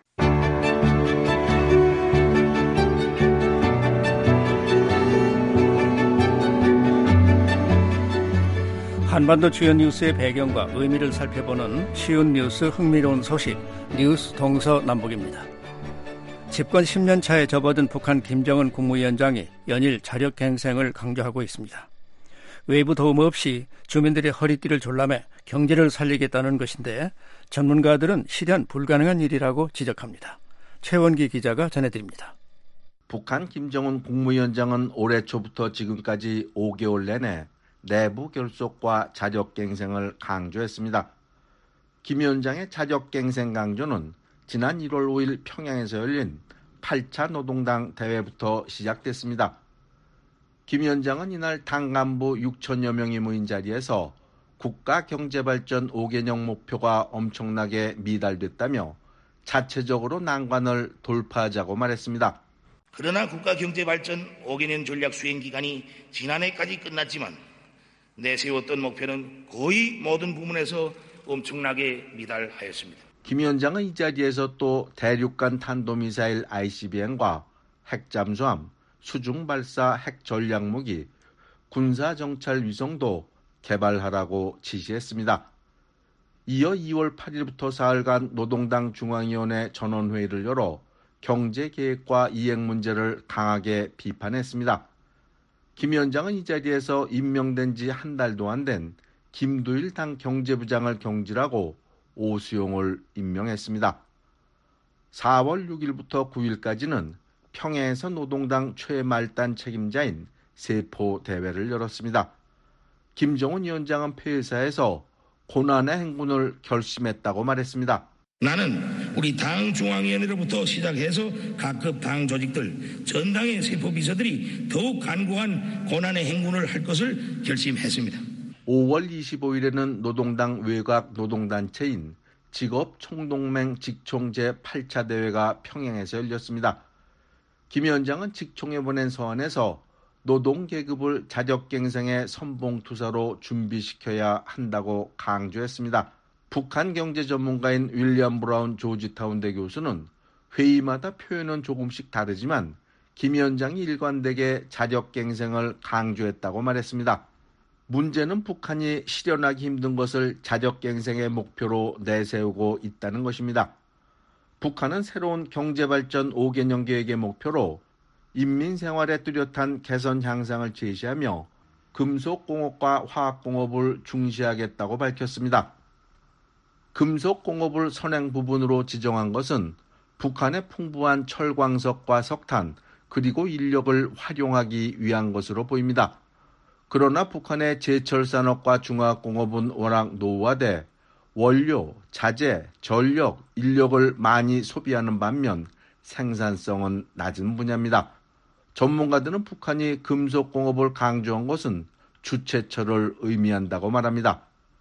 한반도 주요 뉴스의 배경과 의미를 살펴보는 쉬운 뉴스 흥미로운 소식 뉴스 동서남북입니다. 집권 십 년 차에 접어든 북한 김정은 국무위원장이 연일 자력갱생을 강조하고 있습니다. 외부 도움 없이 주민들의 허리띠를 졸라매 경제를 살리겠다는 것인데 전문가들은 실현 불가능한 일이라고 지적합니다. 최원기 기자가 전해드립니다. 북한 김정은 국무위원장은 올해 초부터 지금까지 오 개월 내내 내부 결속과 자력갱생을 강조했습니다. 김 위원장의 자력갱생 강조는 지난 일월 오일 평양에서 열린 팔 차 노동당 대회부터 시작됐습니다. 김 위원장은 이날 당 간부 육천여 명이 모인 자리에서 국가 경제발전 오 개년 목표가 엄청나게 미달됐다며 자체적으로 난관을 돌파하자고 말했습니다. 그러나 국가 경제발전 오 개년 전략 수행 기간이 지난해까지 끝났지만 내세웠던 목표는 거의 모든 부문에서 엄청나게 미달하였습니다. 김 위원장은 이 자리에서 또 대륙간 탄도미사일 아이씨비엠과 핵잠수함, 수중발사 핵전략무기, 군사정찰 위성도 개발하라고 지시했습니다. 이어 이월 팔일부터 사흘간 노동당 중앙위원회 전원회의를 열어 경제계획과 이행 문제를 강하게 비판했습니다. 김 위원장은 이 자리에서 임명된 지 한 달도 안 된 김두일 당 경제부장을 경질하고 오수용을 임명했습니다. 사월 육일부터 구일까지는 평양에서 노동당 최말단 책임자인 세포 대회를 열었습니다. 김정은 위원장은 폐회사에서 고난의 행군을 결심했다고 말했습니다. 나는 우리 당 중앙위원회로부터 시작해서 각급 당 조직들, 전당의 세포 비서들이 더욱 간곡한 고난의 행군을 할 것을 결심했습니다. 오월 이십오일에는 노동당 외곽 노동단체인 직업총동맹 직총 제팔 차 대회가 평양에서 열렸습니다. 김 위원장은 직총에 보낸 서한에서 노동계급을 자력갱생의 선봉투사로 준비시켜야 한다고 강조했습니다. 북한 경제 전문가인 윌리엄 브라운 조지타운대 교수는 회의마다 표현은 조금씩 다르지만 김 위원장이 일관되게 자력갱생을 강조했다고 말했습니다. 문제는 북한이 실현하기 힘든 것을 자력갱생의 목표로 내세우고 있다는 것입니다. 북한은 새로운 경제발전 오 개년 계획의 목표로 인민생활에 뚜렷한 개선 향상을 제시하며 금속공업과 화학공업을 중시하겠다고 밝혔습니다. 금속공업을 선행 부분으로 지정한 것은 북한의 풍부한 철광석과 석탄 그리고 인력을 활용하기 위한 것으로 보입니다. 그러나 북한의 제철산업과 중화공업은 워낙 노후화돼 원료, 자재, 전력, 인력을 많이 소비하는 반면 생산성은 낮은 분야입니다. 전문가들은 북한이 금속공업을 강조한 것은 주체철을 의미한다고 말합니다.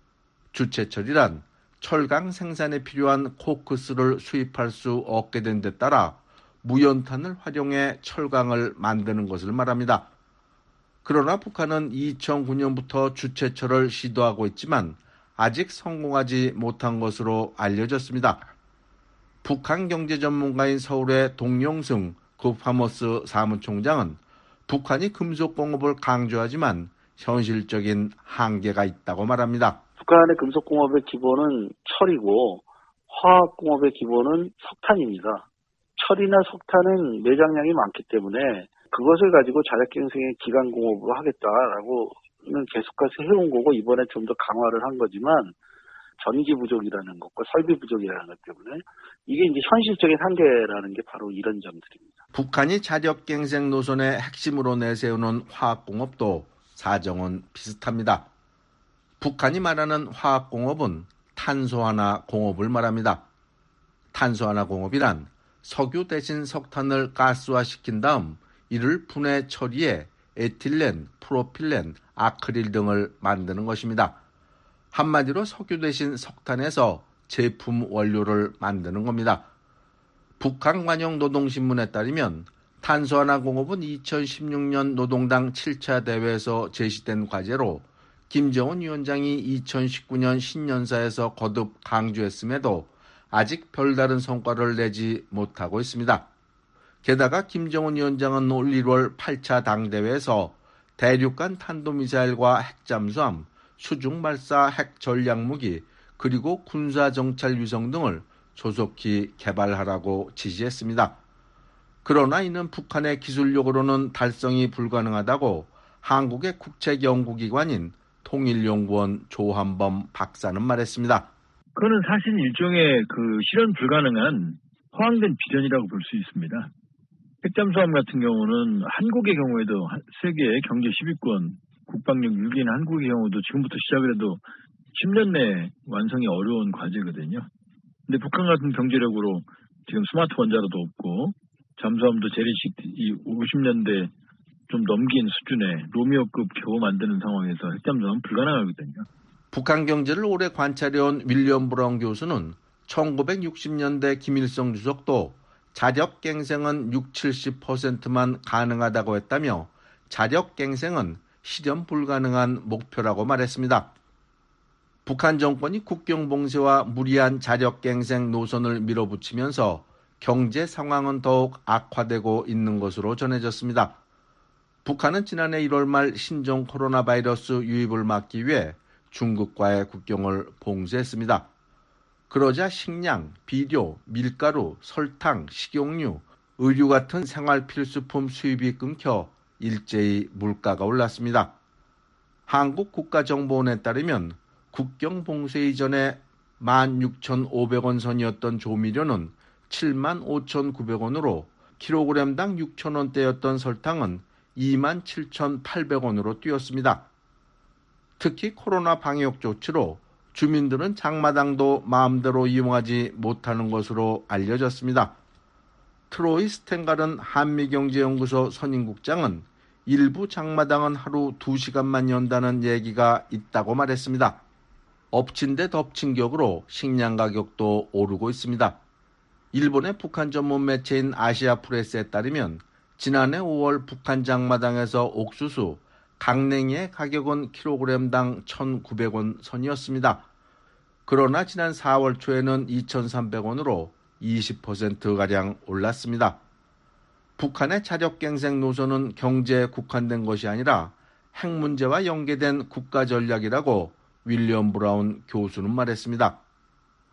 주체철이란 철강 생산에 필요한 코크스를 수입할 수 없게 된 데 따라 무연탄을 활용해 철강을 만드는 것을 말합니다. 그러나 북한은 이천구 년부터 주체철을 시도하고 있지만 아직 성공하지 못한 것으로 알려졌습니다. 북한 경제 전문가인 서울의 동영승 굿파머스 사무총장은 북한이 금속공업을 강조하지만 현실적인 한계가 있다고 말합니다. 북한의 금속공업의 기본은 철이고 화학공업의 기본은 석탄입니다. 철이나 석탄은 매장량이 많기 때문에 그것을 가지고 자력갱생의 기간공업으로 하겠다라고는 계속해서 해온 거고 이번에 좀 더 강화를 한 거지만 전기 부족이라는 것과 설비 부족이라는 것 때문에 이게 이제 현실적인 한계라는 게 바로 이런 점들입니다. 북한이 자력갱생 노선의 핵심으로 내세우는 화학공업도 사정은 비슷합니다. 북한이 말하는 화학공업은 탄소하나 공업을 말합니다. 탄소하나 공업이란 석유 대신 석탄을 가스화시킨 다음 이를 분해 처리해 에틸렌, 프로필렌, 아크릴 등을 만드는 것입니다. 한마디로 석유 대신 석탄에서 제품 원료를 만드는 겁니다. 북한관영노동신문에 따르면 탄소하나 공업은 이천십육 년 노동당 칠 차 대회에서 제시된 과제로 김정은 위원장이 이천십구 년 신년사에서 거듭 강조했음에도 아직 별다른 성과를 내지 못하고 있습니다. 게다가 김정은 위원장은 올 일월 팔 차 당대회에서 대륙간 탄도미사일과 핵잠수함, 수중발사 핵전략무기, 그리고 군사정찰 위성 등을 조속히 개발하라고 지시했습니다. 그러나 이는 북한의 기술력으로는 달성이 불가능하다고 한국의 국책연구기관인 통일연구원 조한범 박사는 말했습니다. 그거는 사실 일종의 그 실현 불가능한 허황된 비전이라고 볼 수 있습니다. 핵잠수함 같은 경우는 한국의 경우에도 세계 경제 십 위권, 국방력 육 위인 한국의 경우도 지금부터 시작을 해도 십 년 내에 완성이 어려운 과제거든요. 근데 북한 같은 경제력으로 지금 스마트 원자로도 없고 잠수함도 재래식 오십 년대 좀 넘긴 수준의 로미오급 겨우 만드는 상황에서 핵잠수함은 불가능하거든요. 북한 경제를 오래 관찰해온 윌리엄 브라운 교수는 천구백육십 년대 김일성 주석도 자력갱생은 육십, 칠십 퍼센트만 가능하다고 했다며 자력갱생은 실현 불가능한 목표라고 말했습니다. 북한 정권이 국경 봉쇄와 무리한 자력갱생 노선을 밀어붙이면서 경제 상황은 더욱 악화되고 있는 것으로 전해졌습니다. 북한은 지난해 일월 말 신종 코로나 바이러스 유입을 막기 위해 중국과의 국경을 봉쇄했습니다. 그러자 식량, 비료, 밀가루, 설탕, 식용유, 의류 같은 생활 필수품 수입이 끊겨 일제히 물가가 올랐습니다. 한국 국가정보원에 따르면 국경 봉쇄 이전에 만 육천오백 원 선이었던 조미료는 칠만 오천구백 원으로 킬로그램당 육천 원대였던 설탕은 이만 칠천팔백 원으로 뛰었습니다. 특히 코로나 방역 조치로 주민들은 장마당도 마음대로 이용하지 못하는 것으로 알려졌습니다. 트로이 스텐가른 한미경제연구소 선임국장은 일부 장마당은 하루 두 시간만 연다는 얘기가 있다고 말했습니다. 엎친 데 덮친 격으로 식량 가격도 오르고 있습니다. 일본의 북한 전문 매체인 아시아프레스에 따르면 지난해 오월 북한 장마당에서 옥수수, 강냉이의 가격은 킬로그램당 천구백 원 선이었습니다. 그러나 지난 사월 초에는 이천삼백 원으로 이십 퍼센트가량 올랐습니다. 북한의 자력갱생 노선은 경제에 국한된 것이 아니라 핵 문제와 연계된 국가 전략이라고 윌리엄 브라운 교수는 말했습니다.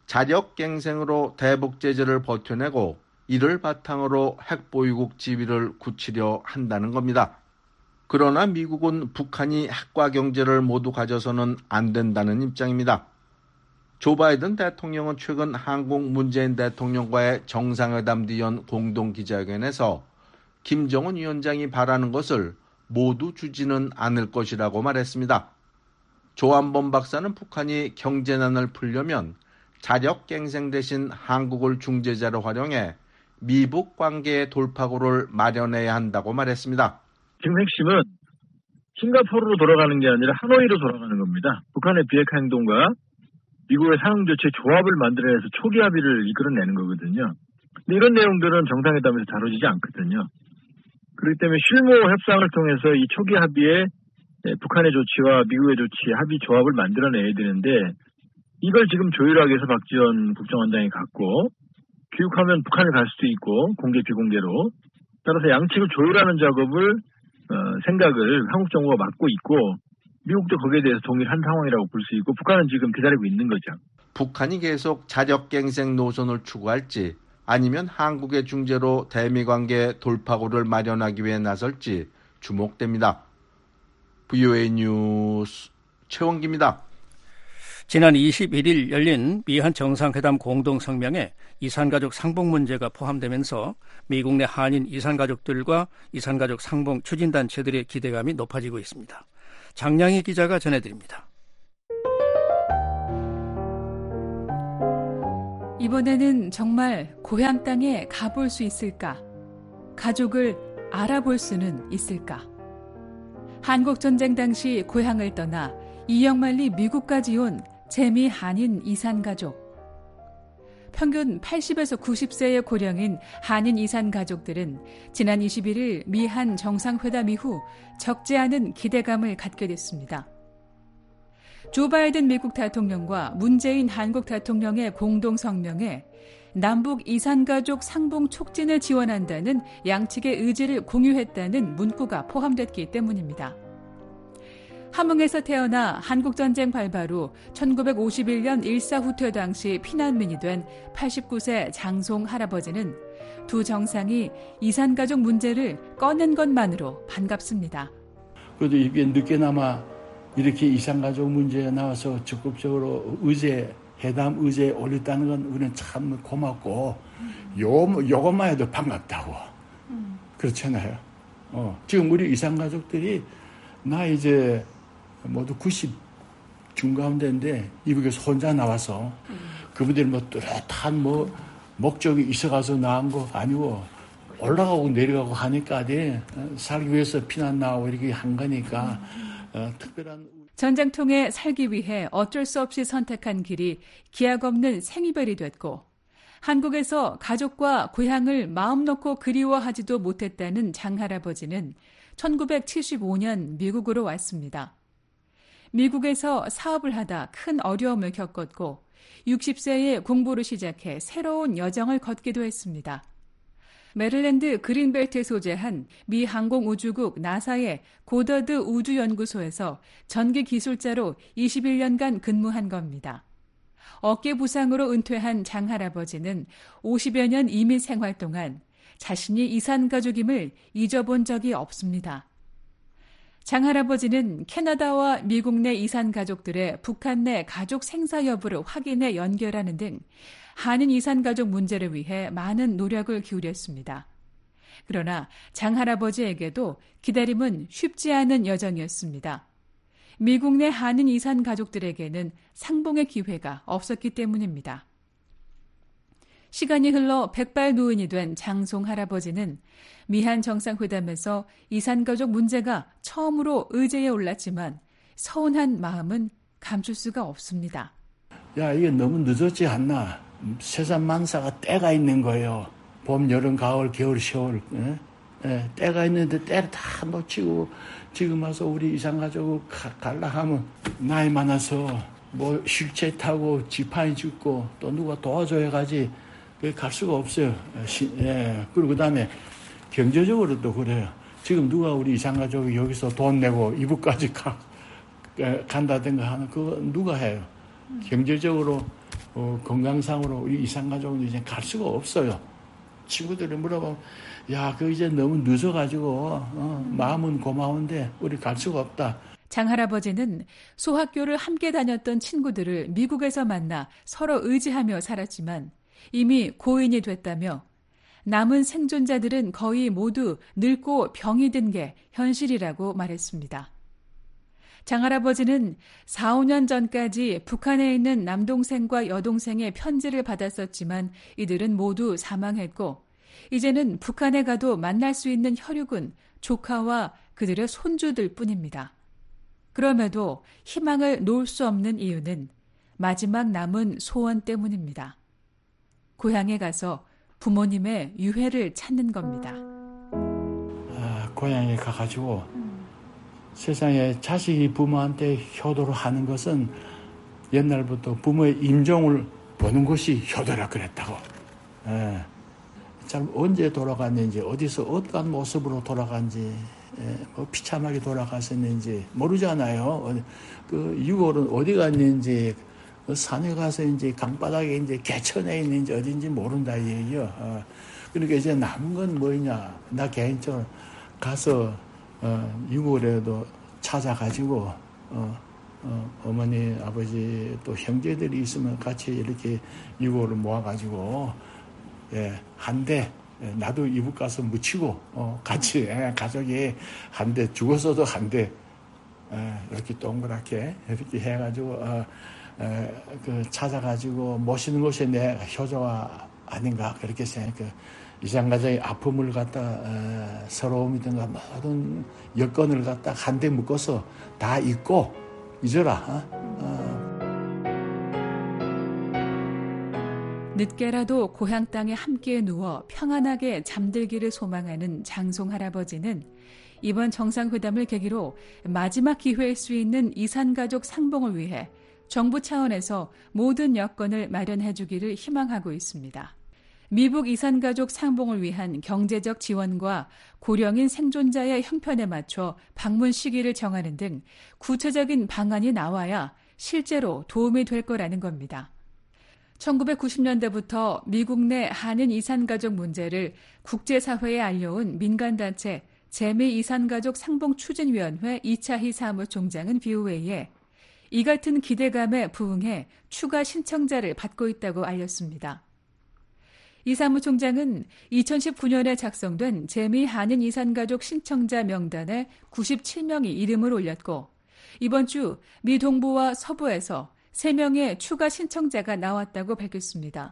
자력갱생으로 대북 제재를 버텨내고 이를 바탕으로 핵보유국 지위를 굳히려 한다는 겁니다. 그러나 미국은 북한이 핵과 경제를 모두 가져서는 안 된다는 입장입니다. 조 바이든 대통령은 최근 한국 문재인 대통령과의 정상회담 뒤연 공동기자회견에서 김정은 위원장이 바라는 것을 모두 주지는 않을 것이라고 말했습니다. 조한범 박사는 북한이 경제난을 풀려면 자력갱생 대신 한국을 중재자로 활용해 미북 관계의 돌파구를 마련해야 한다고 말했습니다. 지금 핵심은 싱가포르로 돌아가는 게 아니라 하노이로 돌아가는 겁니다. 북한의 비핵화 행동과 미국의 상응 조치의 조합을 만들어내서 초기 합의를 이끌어내는 거거든요. 근데 이런 내용들은 정상회담에서 다뤄지지 않거든요. 그렇기 때문에 실무 협상을 통해서 이 초기 합의에 북한의 조치와 미국의 조치 합의 조합을 만들어내야 되는데 이걸 지금 조율하기 위해서 박지원 국정원장이 갔고 귀국하면 북한을 갈 수도 있고 공개 비공개로 따라서 양측을 조율하는 작업을 어, 생각을 한국 정부가 맡고 있고 미국도 거기에 대해서 동의를 한 상황이라고 볼 수 있고 북한은 지금 기다리고 있는 거죠. 북한이 계속 자력갱생 노선을 추구할지 아니면 한국의 중재로 대미 관계 돌파구를 마련하기 위해 나설지 주목됩니다. 브이오에이 뉴스 최원기입니다. 지난 이십일일 열린 미한 정상회담 공동성명에 이산가족 상봉 문제가 포함되면서 미국 내 한인 이산가족들과 이산가족 상봉 추진단체들의 기대감이 높아지고 있습니다. 장량희 기자가 전해드립니다. 이번에는 정말 고향 땅에 가볼 수 있을까? 가족을 알아볼 수는 있을까? 한국전쟁 당시 고향을 떠나 이역만리 미국까지 온 재미 한인 이산가족. 평균 팔십에서 구십 세의 고령인 한인 이산가족들은 지난 이십일일 미한 정상회담 이후 적지 않은 기대감을 갖게 됐습니다. 조 바이든 미국 대통령과 문재인 한국 대통령의 공동성명에 남북 이산가족 상봉 촉진을 지원한다는 양측의 의지를 공유했다는 문구가 포함됐기 때문입니다. 함흥에서 태어나 한국전쟁 발발 후 천구백오십일년 일사후퇴 당시 피난민이 된 팔십구 세 장송 할아버지는 두 정상이 이산가족 문제를 꺼낸 것만으로 반갑습니다. 그래도 이게 늦게나마 이렇게 이산가족 문제가 나와서 적극적으로 의제, 회담 의제에 올렸다는 건 우리는 참 고맙고 요, 요것만 해도 반갑다고. 그렇잖아요. 어, 지금 우리 이산가족들이 나 이제 모두 구십 중가운데인데 이북에서 혼자 나와서 그분들이 뭐 뚜렷한 뭐 목적이 있어가서 나온 거 아니고 올라가고 내려가고 하니까 살기 위해서 피난 나오고 이렇게 한 거니까 어, 특별한 전쟁통에 살기 위해 어쩔 수 없이 선택한 길이 기약 없는 생이별이 됐고 한국에서 가족과 고향을 마음 놓고 그리워하지도 못했다는 장할아버지는 천구백칠십오년 미국으로 왔습니다. 미국에서 사업을 하다 큰 어려움을 겪었고 육십 세에 공부를 시작해 새로운 여정을 걷기도 했습니다. 메릴랜드 그린벨트에 소재한 미 항공우주국 나사의 고더드 우주연구소에서 전기기술자로 이십일년간 근무한 겁니다. 어깨 부상으로 은퇴한 장할아버지는 오십여 년 이민 생활 동안 자신이 이산가족임을 잊어본 적이 없습니다. 장할아버지는 캐나다와 미국 내 이산가족들의 북한 내 가족 생사 여부를 확인해 연결하는 등 한인 이산가족 문제를 위해 많은 노력을 기울였습니다. 그러나 장할아버지에게도 기다림은 쉽지 않은 여정이었습니다. 미국 내 한인 이산가족들에게는 상봉의 기회가 없었기 때문입니다. 시간이 흘러 백발노인이 된 장송 할아버지는 미한 정상회담에서 이산가족 문제가 처음으로 의제에 올랐지만 서운한 마음은 감출 수가 없습니다. 야, 이게 너무 늦었지 않나? 세상 만사가 때가 있는 거예요. 봄, 여름, 가을, 겨울, 겨울. 예? 예, 때가 있는데 때를 다 놓치고 지금 와서 우리 이산가족을 갈라 하면 나이 많아서 뭐 휠체어 타고 지팡이 짚고 또 누가 도와줘야 가지 갈 수가 없어요. 예. 그리고 그 다음에 경제적으로도 그래요. 지금 누가 우리 이산가족이 여기서 돈 내고 이북까지 가, 간다든가 하는 그거 누가 해요? 경제적으로 어, 건강상으로 우리 이산가족은 이제 갈 수가 없어요. 친구들이 물어보면 야, 그 이제 너무 늦어가지고 어, 마음은 고마운데 우리 갈 수가 없다. 장할아버지는 소학교를 함께 다녔던 친구들을 미국에서 만나 서로 의지하며 살았지만 이미 고인이 됐다며 남은 생존자들은 거의 모두 늙고 병이 든 게 현실이라고 말했습니다. 장할아버지는 사, 오 년 전까지 북한에 있는 남동생과 여동생의 편지를 받았었지만 이들은 모두 사망했고 이제는 북한에 가도 만날 수 있는 혈육은 조카와 그들의 손주들 뿐입니다. 그럼에도 희망을 놓을 수 없는 이유는 마지막 남은 소원 때문입니다. 고향에 가서 부모님의 유해를 찾는 겁니다. 아, 고향에 가가지고 세상에 자식이 부모한테 효도를 하는 것은 옛날부터 부모의 임종을 보는 것이 효도라 그랬다고. 예. 참 언제 돌아갔는지 어디서 어떠한 모습으로 돌아간지 예, 뭐 비참하게 돌아갔었는지 모르잖아요. 그 유골은 어디 갔는지 산에 가서 이제 강바닥에 이제 개천에 있는지 어딘지 모른다 이 얘기요. 어, 그러니까 이제 남은 건 뭐냐? 나 개인적으로 가서 어, 유골에도 찾아가지고 어, 어, 어머니, 아버지 또 형제들이 있으면 같이 이렇게 유골을 모아가지고 예, 한 대. 나도 이북 가서 묻히고 어, 같이 예, 가족이 한 대 죽었어도 한 대 예, 이렇게 동그랗게 이렇게 해가지고 어, 에, 그 찾아가지고 모시는 것이 내 효조가 아닌가 그렇게 생각해. 이산가족의 아픔을 갖다 에, 서러움이든가 모든 여건을 갖다 한 대 묶어서 다 잊고 잊어라. 어? 어. 늦게라도 고향 땅에 함께 누워 평안하게 잠들기를 소망하는 장송 할아버지는 이번 정상회담을 계기로 마지막 기회일 수 있는 이산가족 상봉을 위해 정부 차원에서 모든 여건을 마련해 주기를 희망하고 있습니다. 미북 이산가족 상봉을 위한 경제적 지원과 고령인 생존자의 형편에 맞춰 방문 시기를 정하는 등 구체적인 방안이 나와야 실제로 도움이 될 거라는 겁니다. 천구백구십 년대부터 미국 내 한인 이산가족 문제를 국제사회에 알려온 민간단체 재미이산가족 상봉추진위원회 이차희 사무총장은 비오에이에 이 같은 기대감에 부응해 추가 신청자를 받고 있다고 알렸습니다. 이 사무총장은 이천십구 년에 작성된 재미 한인 이산가족 신청자 명단에 구십칠 명이 이름을 올렸고 이번 주 미 동부와 서부에서 세 명의 추가 신청자가 나왔다고 밝혔습니다.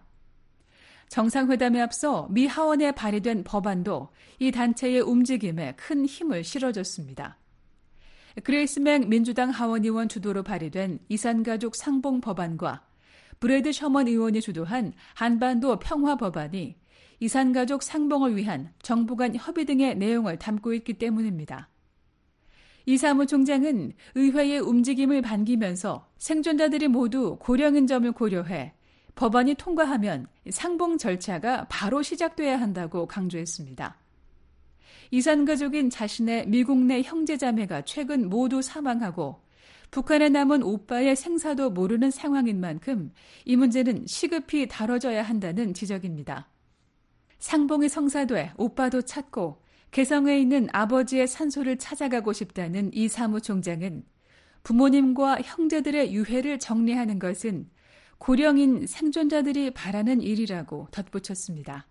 정상회담에 앞서 미 하원에 발의된 법안도 이 단체의 움직임에 큰 힘을 실어줬습니다. 그레이스 맥 민주당 하원의원 주도로 발의된 이산가족 상봉 법안과 브래드 셔먼 의원이 주도한 한반도 평화 법안이 이산가족 상봉을 위한 정부 간 협의 등의 내용을 담고 있기 때문입니다. 이 사무총장은 의회의 움직임을 반기면서 생존자들이 모두 고령인 점을 고려해 법안이 통과하면 상봉 절차가 바로 시작돼야 한다고 강조했습니다. 이산가족인 자신의 미국 내 형제자매가 최근 모두 사망하고 북한에 남은 오빠의 생사도 모르는 상황인 만큼 이 문제는 시급히 다뤄져야 한다는 지적입니다. 상봉이 성사돼 오빠도 찾고 개성에 있는 아버지의 산소를 찾아가고 싶다는 이 사무총장은 부모님과 형제들의 유해를 정리하는 것은 고령인 생존자들이 바라는 일이라고 덧붙였습니다.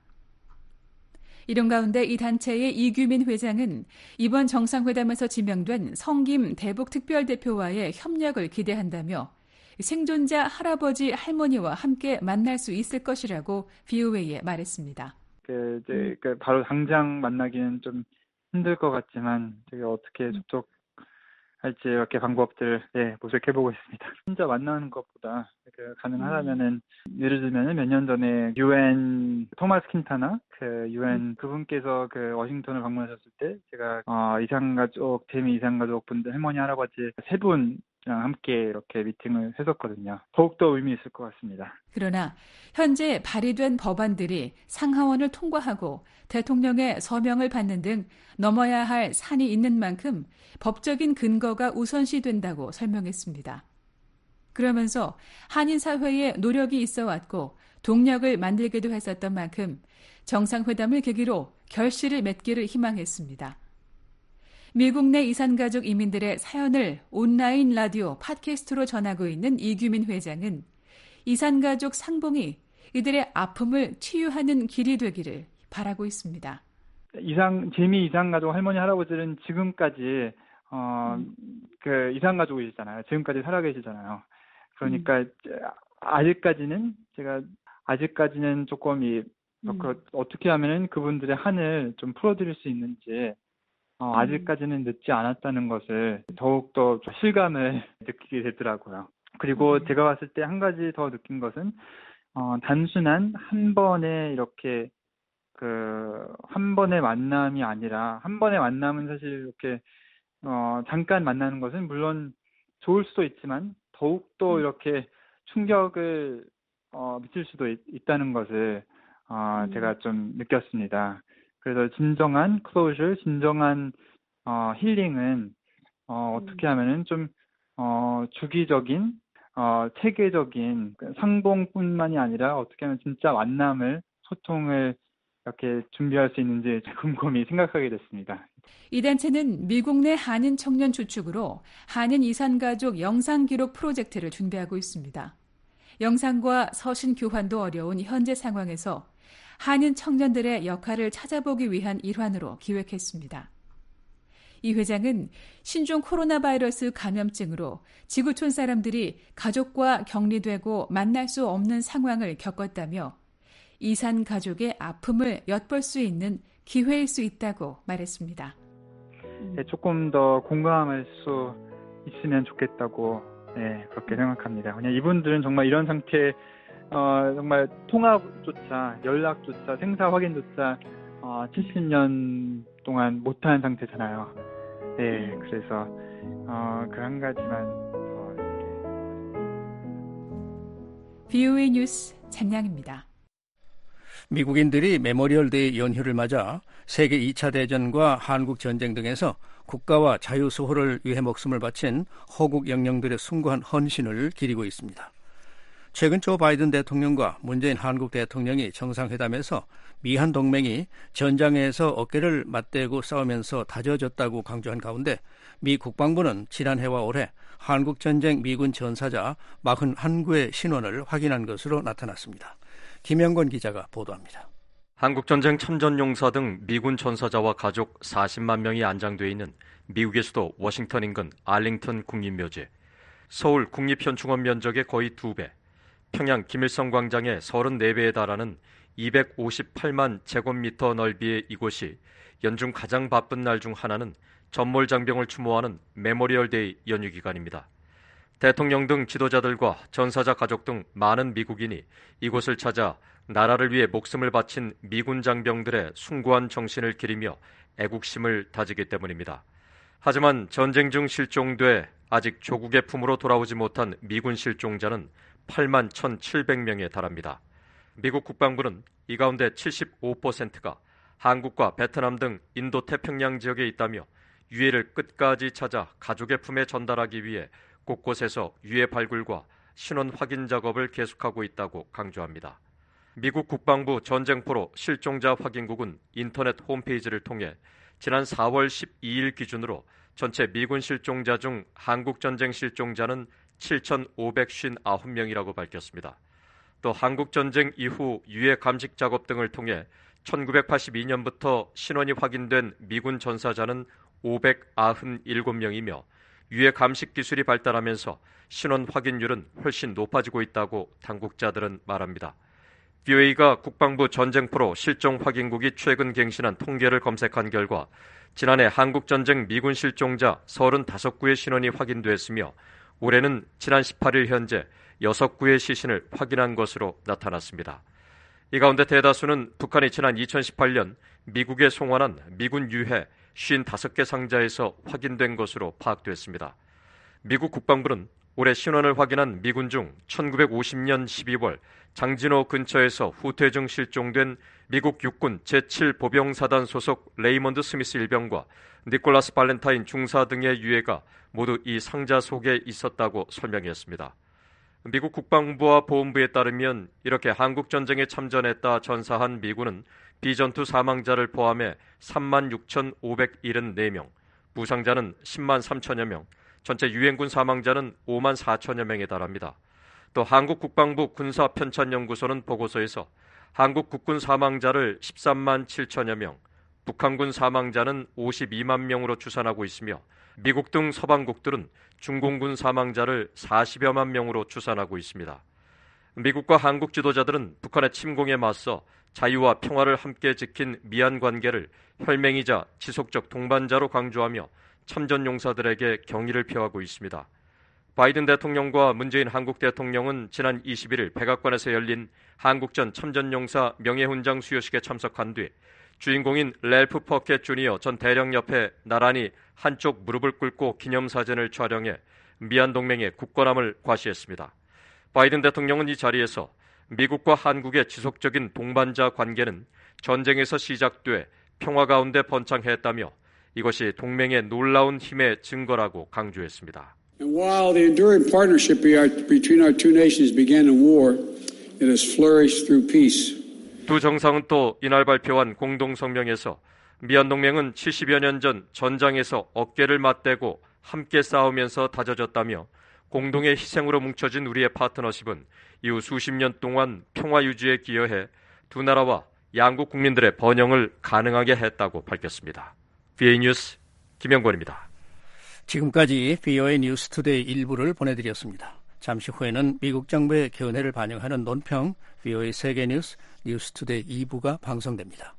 이런 가운데 이 단체의 이규민 회장은 이번 정상회담에서 지명된 성김 대북특별대표와의 협력을 기대한다며 생존자 할아버지 할머니와 함께 만날 수 있을 것이라고 비오에이에 말했습니다. 그 이제 그 바로 당장 만나기는 좀 힘들 것 같지만 제가 어떻게 접촉할지 이렇게 방법들 예, 모색해보고 있습니다. 혼자 만나는 것보다 가능하다면은 예를 들면은 몇 년 전에 유엔 토마스 킨타나 그 유엔 그분께서 그 워싱턴을 방문하셨을 때 제가 어, 이산가족 재미 이산가족 분들 할머니 할아버지 세 분 랑 함께 이렇게 미팅을 했었거든요. 더욱더 의미 있을 것 같습니다. 그러나 현재 발의된 법안들이 상하원을 통과하고 대통령의 서명을 받는 등 넘어야 할 산이 있는 만큼 법적인 근거가 우선시된다고 설명했습니다. 그러면서 한인 사회에 노력이 있어 왔고 동력을 만들기도 했었던 만큼 정상회담을 계기로 결실을 맺기를 희망했습니다. 미국 내 이산가족 이민들의 사연을 온라인 라디오 팟캐스트로 전하고 있는 이규민 회장은 이산가족 상봉이 이들의 아픔을 치유하는 길이 되기를 바라고 있습니다. 이상 재미 이산가족 할머니 할아버지는 지금까지 어, 음. 그 이산가족이시잖아요. 지금까지 살아계시잖아요. 그러니까 음. 아직까지는 제가 아직까지는 조금 이 음. 그, 어떻게 하면은 그분들의 한을 좀 풀어드릴 수 있는지 어, 음. 아직까지는 늦지 않았다는 것을 더욱더 실감을 느끼게 되더라고요. 그리고 음. 제가 봤을 때 한 가지 더 느낀 것은 어, 단순한 한 번의 이렇게 그 한 번의 만남이 아니라 한 번의 만남은 사실 이렇게 어, 잠깐 만나는 것은 물론 좋을 수도 있지만 더욱더 음. 이렇게 충격을 어, 미칠 수도 있, 있다는 것을 어, 음. 제가 좀 느꼈습니다. 그래서 진정한 클로저, 진정한 어, 힐링은 어, 어떻게 하면은 좀 어, 주기적인 어, 체계적인 상봉뿐만이 아니라 어떻게 하면 진짜 만남을 소통을 이렇게 준비할 수 있는지 곰곰이 생각하게 됐습니다. 이 단체는 미국 내 한인 청년 주축으로 한인 이산가족 영상기록 프로젝트를 준비하고 있습니다. 영상과 서신 교환도 어려운 현재 상황에서 한인 청년들의 역할을 찾아보기 위한 일환으로 기획했습니다. 이 회장은 신종 코로나 바이러스 감염증으로 지구촌 사람들이 가족과 격리되고 만날 수 없는 상황을 겪었다며 이산 가족의 아픔을 엿볼 수 있는 기회일 수 있다고 말했습니다. 네, 조금 더 공감할 수 있으면 좋겠다고 네, 그렇게 생각합니다. 그냥 이분들은 정말 이런 상태에 어, 정말 통화조차 연락조차 생사 확인조차 어, 칠십 년 동안 못한 상태잖아요. 네, 그래서 어, 그 한 가지만 더 이렇게. 비오에이 뉴스 장량입니다. 미국인들이 메모리얼 데이 연휴를 맞아 세계 이 차 대전과 한국 전쟁 등에서 국가와 자유 수호를 위해 목숨을 바친 호국 영령들의 숭고한 헌신을 기리고 있습니다. 최근 조 바이든 대통령과 문재인 한국 대통령이 정상회담에서 미한 동맹이 전장에서 어깨를 맞대고 싸우면서 다져졌다고 강조한 가운데 미 국방부는 지난해와 올해 한국 전쟁 미군 전사자 사십일 구의 신원을 확인한 것으로 나타났습니다. 김영권 기자가 보도합니다. 한국전쟁 참전용사 등 미군 전사자와 가족 사십만 명이 안장돼 있는 미국의 수도 워싱턴 인근 알링턴 국립묘지. 서울 국립현충원 면적의 거의 두 배, 평양 김일성 광장의 서른네 배에 달하는 이백오십팔만 제곱미터 넓이의 이곳이 연중 가장 바쁜 날 중 하나는 전몰장병을 추모하는 메모리얼 데이 연휴 기간입니다. 대통령 등 지도자들과 전사자 가족 등 많은 미국인이 이곳을 찾아 나라를 위해 목숨을 바친 미군 장병들의 숭고한 정신을 기리며 애국심을 다지기 때문입니다. 하지만 전쟁 중 실종돼 아직 조국의 품으로 돌아오지 못한 미군 실종자는 팔만 천칠백 명에 달합니다. 미국 국방부는 이 가운데 칠십오 퍼센트가 한국과 베트남 등 인도태평양 지역에 있다며 유해를 끝까지 찾아 가족의 품에 전달하기 위해 곳곳에서 유해 발굴과 신원 확인 작업을 계속하고 있다고 강조합니다. 미국 국방부 전쟁포로 실종자 확인국은 인터넷 홈페이지를 통해 지난 사월 십이일 기준으로 전체 미군 실종자 중 한국전쟁 실종자는 칠천오백오십구 명이라고 밝혔습니다. 또 한국전쟁 이후 유해 감식 작업 등을 통해 천구백팔십이 년부터 신원이 확인된 미군 전사자는 오백구십칠 명이며 유해 감식 기술이 발달하면서 신원 확인율은 훨씬 높아지고 있다고 당국자들은 말합니다. 비오에이가 국방부 전쟁포로 실종 확인국이 최근 갱신한 통계를 검색한 결과 지난해 한국전쟁 미군 실종자 서른다섯 구의 신원이 확인됐으며 올해는 지난 십팔일 현재 여섯 구의 시신을 확인한 것으로 나타났습니다. 이 가운데 대다수는 북한이 지난 이천십팔 년 미국에 송환한 미군 유해 오십오 개 상자에서 확인된 것으로 파악됐습니다. 미국 국방부는 올해 신원을 확인한 미군 중 천구백오십 년 십이월 장진호 근처에서 후퇴 중 실종된 미국 육군 제칠 보병사단 소속 레이먼드 스미스 일병과 니콜라스 발렌타인 중사 등의 유해가 모두 이 상자 속에 있었다고 설명했습니다. 미국 국방부와 보훈부에 따르면 이렇게 한국전쟁에 참전했다 전사한 미군은 비전투 사망자를 포함해 삼만 육천오백칠십사 명, 부상자는 십만 삼천여 명, 전체 유엔군 사망자는 오만 사천여 명에 달합니다. 또 한국 국방부 군사편찬연구소는 보고서에서 한국 국군 사망자를 십삼만 칠천여 명, 북한군 사망자는 오십이만 명으로 추산하고 있으며 미국 등 서방국들은 중공군 사망자를 사십여만 명으로 추산하고 있습니다. 미국과 한국 지도자들은 북한의 침공에 맞서 자유와 평화를 함께 지킨 미한 관계를 혈맹이자 지속적 동반자로 강조하며 참전용사들에게 경의를 표하고 있습니다. 바이든 대통령과 문재인 한국 대통령은 지난 이십일 일 백악관에서 열린 한국전 참전용사 명예훈장 수여식에 참석한 뒤 주인공인 랠프 퍼켓 주니어 전 대령 옆에 나란히 한쪽 무릎을 꿇고 기념사진을 촬영해 미한 동맹의 굳건함을 과시했습니다. 바이든 대통령은 이 자리에서 미국과 한국의 지속적인 동반자 관계는 전쟁에서 시작돼 평화 가운데 번창했다며 이것이 동맹의 놀라운 힘의 증거라고 강조했습니다. And while the enduring partnership between our two nations began in war, it has flourished through peace. 두 정상은 또 이날 발표한 공동성명에서 미한 동맹은 칠십여 년 전 전장에서 어깨를 맞대고 함께 싸우면서 다져졌다며 공동의 희생으로 뭉쳐진 우리의 파트너십은 이후 수십 년 동안 평화 유지에 기여해 두 나라와 양국 국민들의 번영을 가능하게 했다고 밝혔습니다. 비에이 뉴스 김영권입니다. 지금까지 비오에이 뉴스투데이 일부를 보내드렸습니다. 잠시 후에는 미국 정부의 견해를 반영하는 논평 비오에이 세계뉴스 뉴스투데이 이 부가 방송됩니다.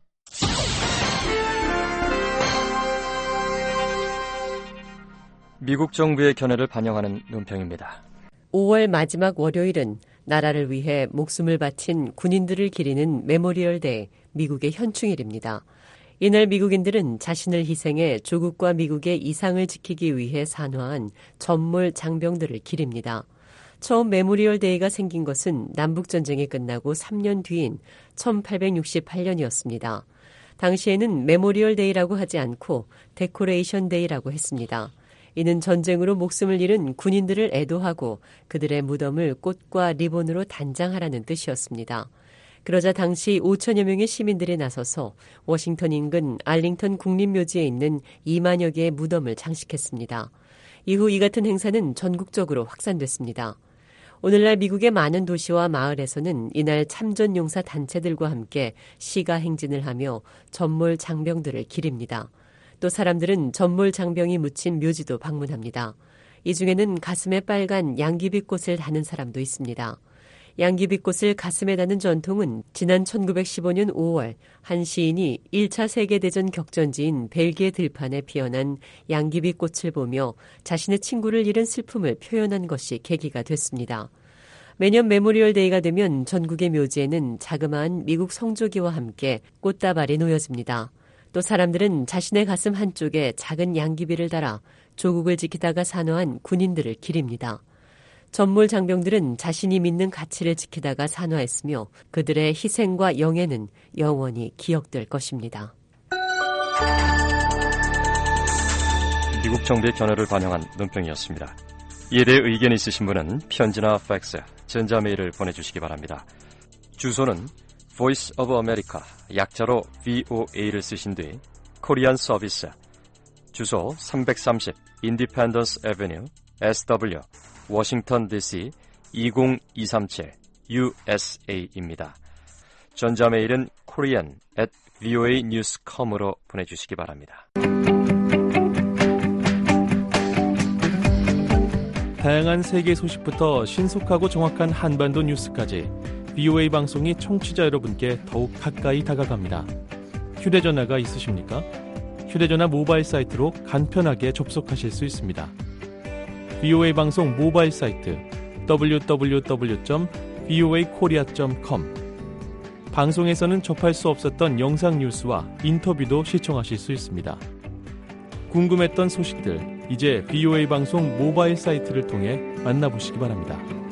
미국 정부의 견해를 반영하는 논평입니다. 오월 마지막 월요일은 나라를 위해 목숨을 바친 군인들을 기리는 메모리얼 데이, 미국의 현충일입니다. 이날 미국인들은 자신을 희생해 조국과 미국의 이상을 지키기 위해 산화한 전몰 장병들을 기립니다. 처음 메모리얼 데이가 생긴 것은 남북전쟁이 끝나고 삼 년 뒤인 천팔백육십팔 년이었습니다. 당시에는 메모리얼 데이라고 하지 않고 데코레이션 데이라고 했습니다. 이는 전쟁으로 목숨을 잃은 군인들을 애도하고 그들의 무덤을 꽃과 리본으로 단장하라는 뜻이었습니다. 그러자 당시 오천여 명의 시민들이 나서서 워싱턴 인근 알링턴 국립묘지에 있는 이만여 개의 무덤을 장식했습니다. 이후 이 같은 행사는 전국적으로 확산됐습니다. 오늘날 미국의 많은 도시와 마을에서는 이날 참전용사 단체들과 함께 시가 행진을 하며 전몰 장병들을 기립니다. 또 사람들은 전몰 장병이 묻힌 묘지도 방문합니다. 이 중에는 가슴에 빨간 양귀비꽃을 다는 사람도 있습니다. 양귀비꽃을 가슴에 다는 전통은 지난 천구백십오 년 오월 한 시인이 일 차 세계대전 격전지인 벨기에 들판에 피어난 양귀비꽃을 보며 자신의 친구를 잃은 슬픔을 표현한 것이 계기가 됐습니다. 매년 메모리얼 데이가 되면 전국의 묘지에는 자그마한 미국 성조기와 함께 꽃다발이 놓여집니다. 또 사람들은 자신의 가슴 한쪽에 작은 양귀비를 달아 조국을 지키다가 산화한 군인들을 기립니다. 전몰 장병들은 자신이 믿는 가치를 지키다가 산화했으며 그들의 희생과 영예는 영원히 기억될 것입니다. 미국 정부의 견해를 반영한 논평이었습니다. 이에 대해 의견 있으신 분은 편지나 팩스, 전자메일을 보내주시기 바랍니다. 주소는 Voice of America, 약자로 브이오에이를 쓰신 뒤 코리안 서비스, 주소 삼백삼십 Independence Avenue, 에스더블유, 워싱턴 디씨 이공이삼칠 유에스에이입니다. 전자메일은 korean at voa news dot com으로 보내주시기 바랍니다. 다양한 세계 소식부터 신속하고 정확한 한반도 뉴스까지 비오에이 방송이 청취자 여러분께 더욱 가까이 다가갑니다. 휴대전화가 있으십니까? 휴대전화 모바일 사이트로 간편하게 접속하실 수 있습니다. 비오에이 방송 모바일 사이트 더블유 더블유 더블유 점 비오에이 코리아 점 컴. 방송에서는 접할 수 없었던 영상 뉴스와 인터뷰도 시청하실 수 있습니다. 궁금했던 소식들, 이제 비오에이 방송 모바일 사이트를 통해 만나보시기 바랍니다.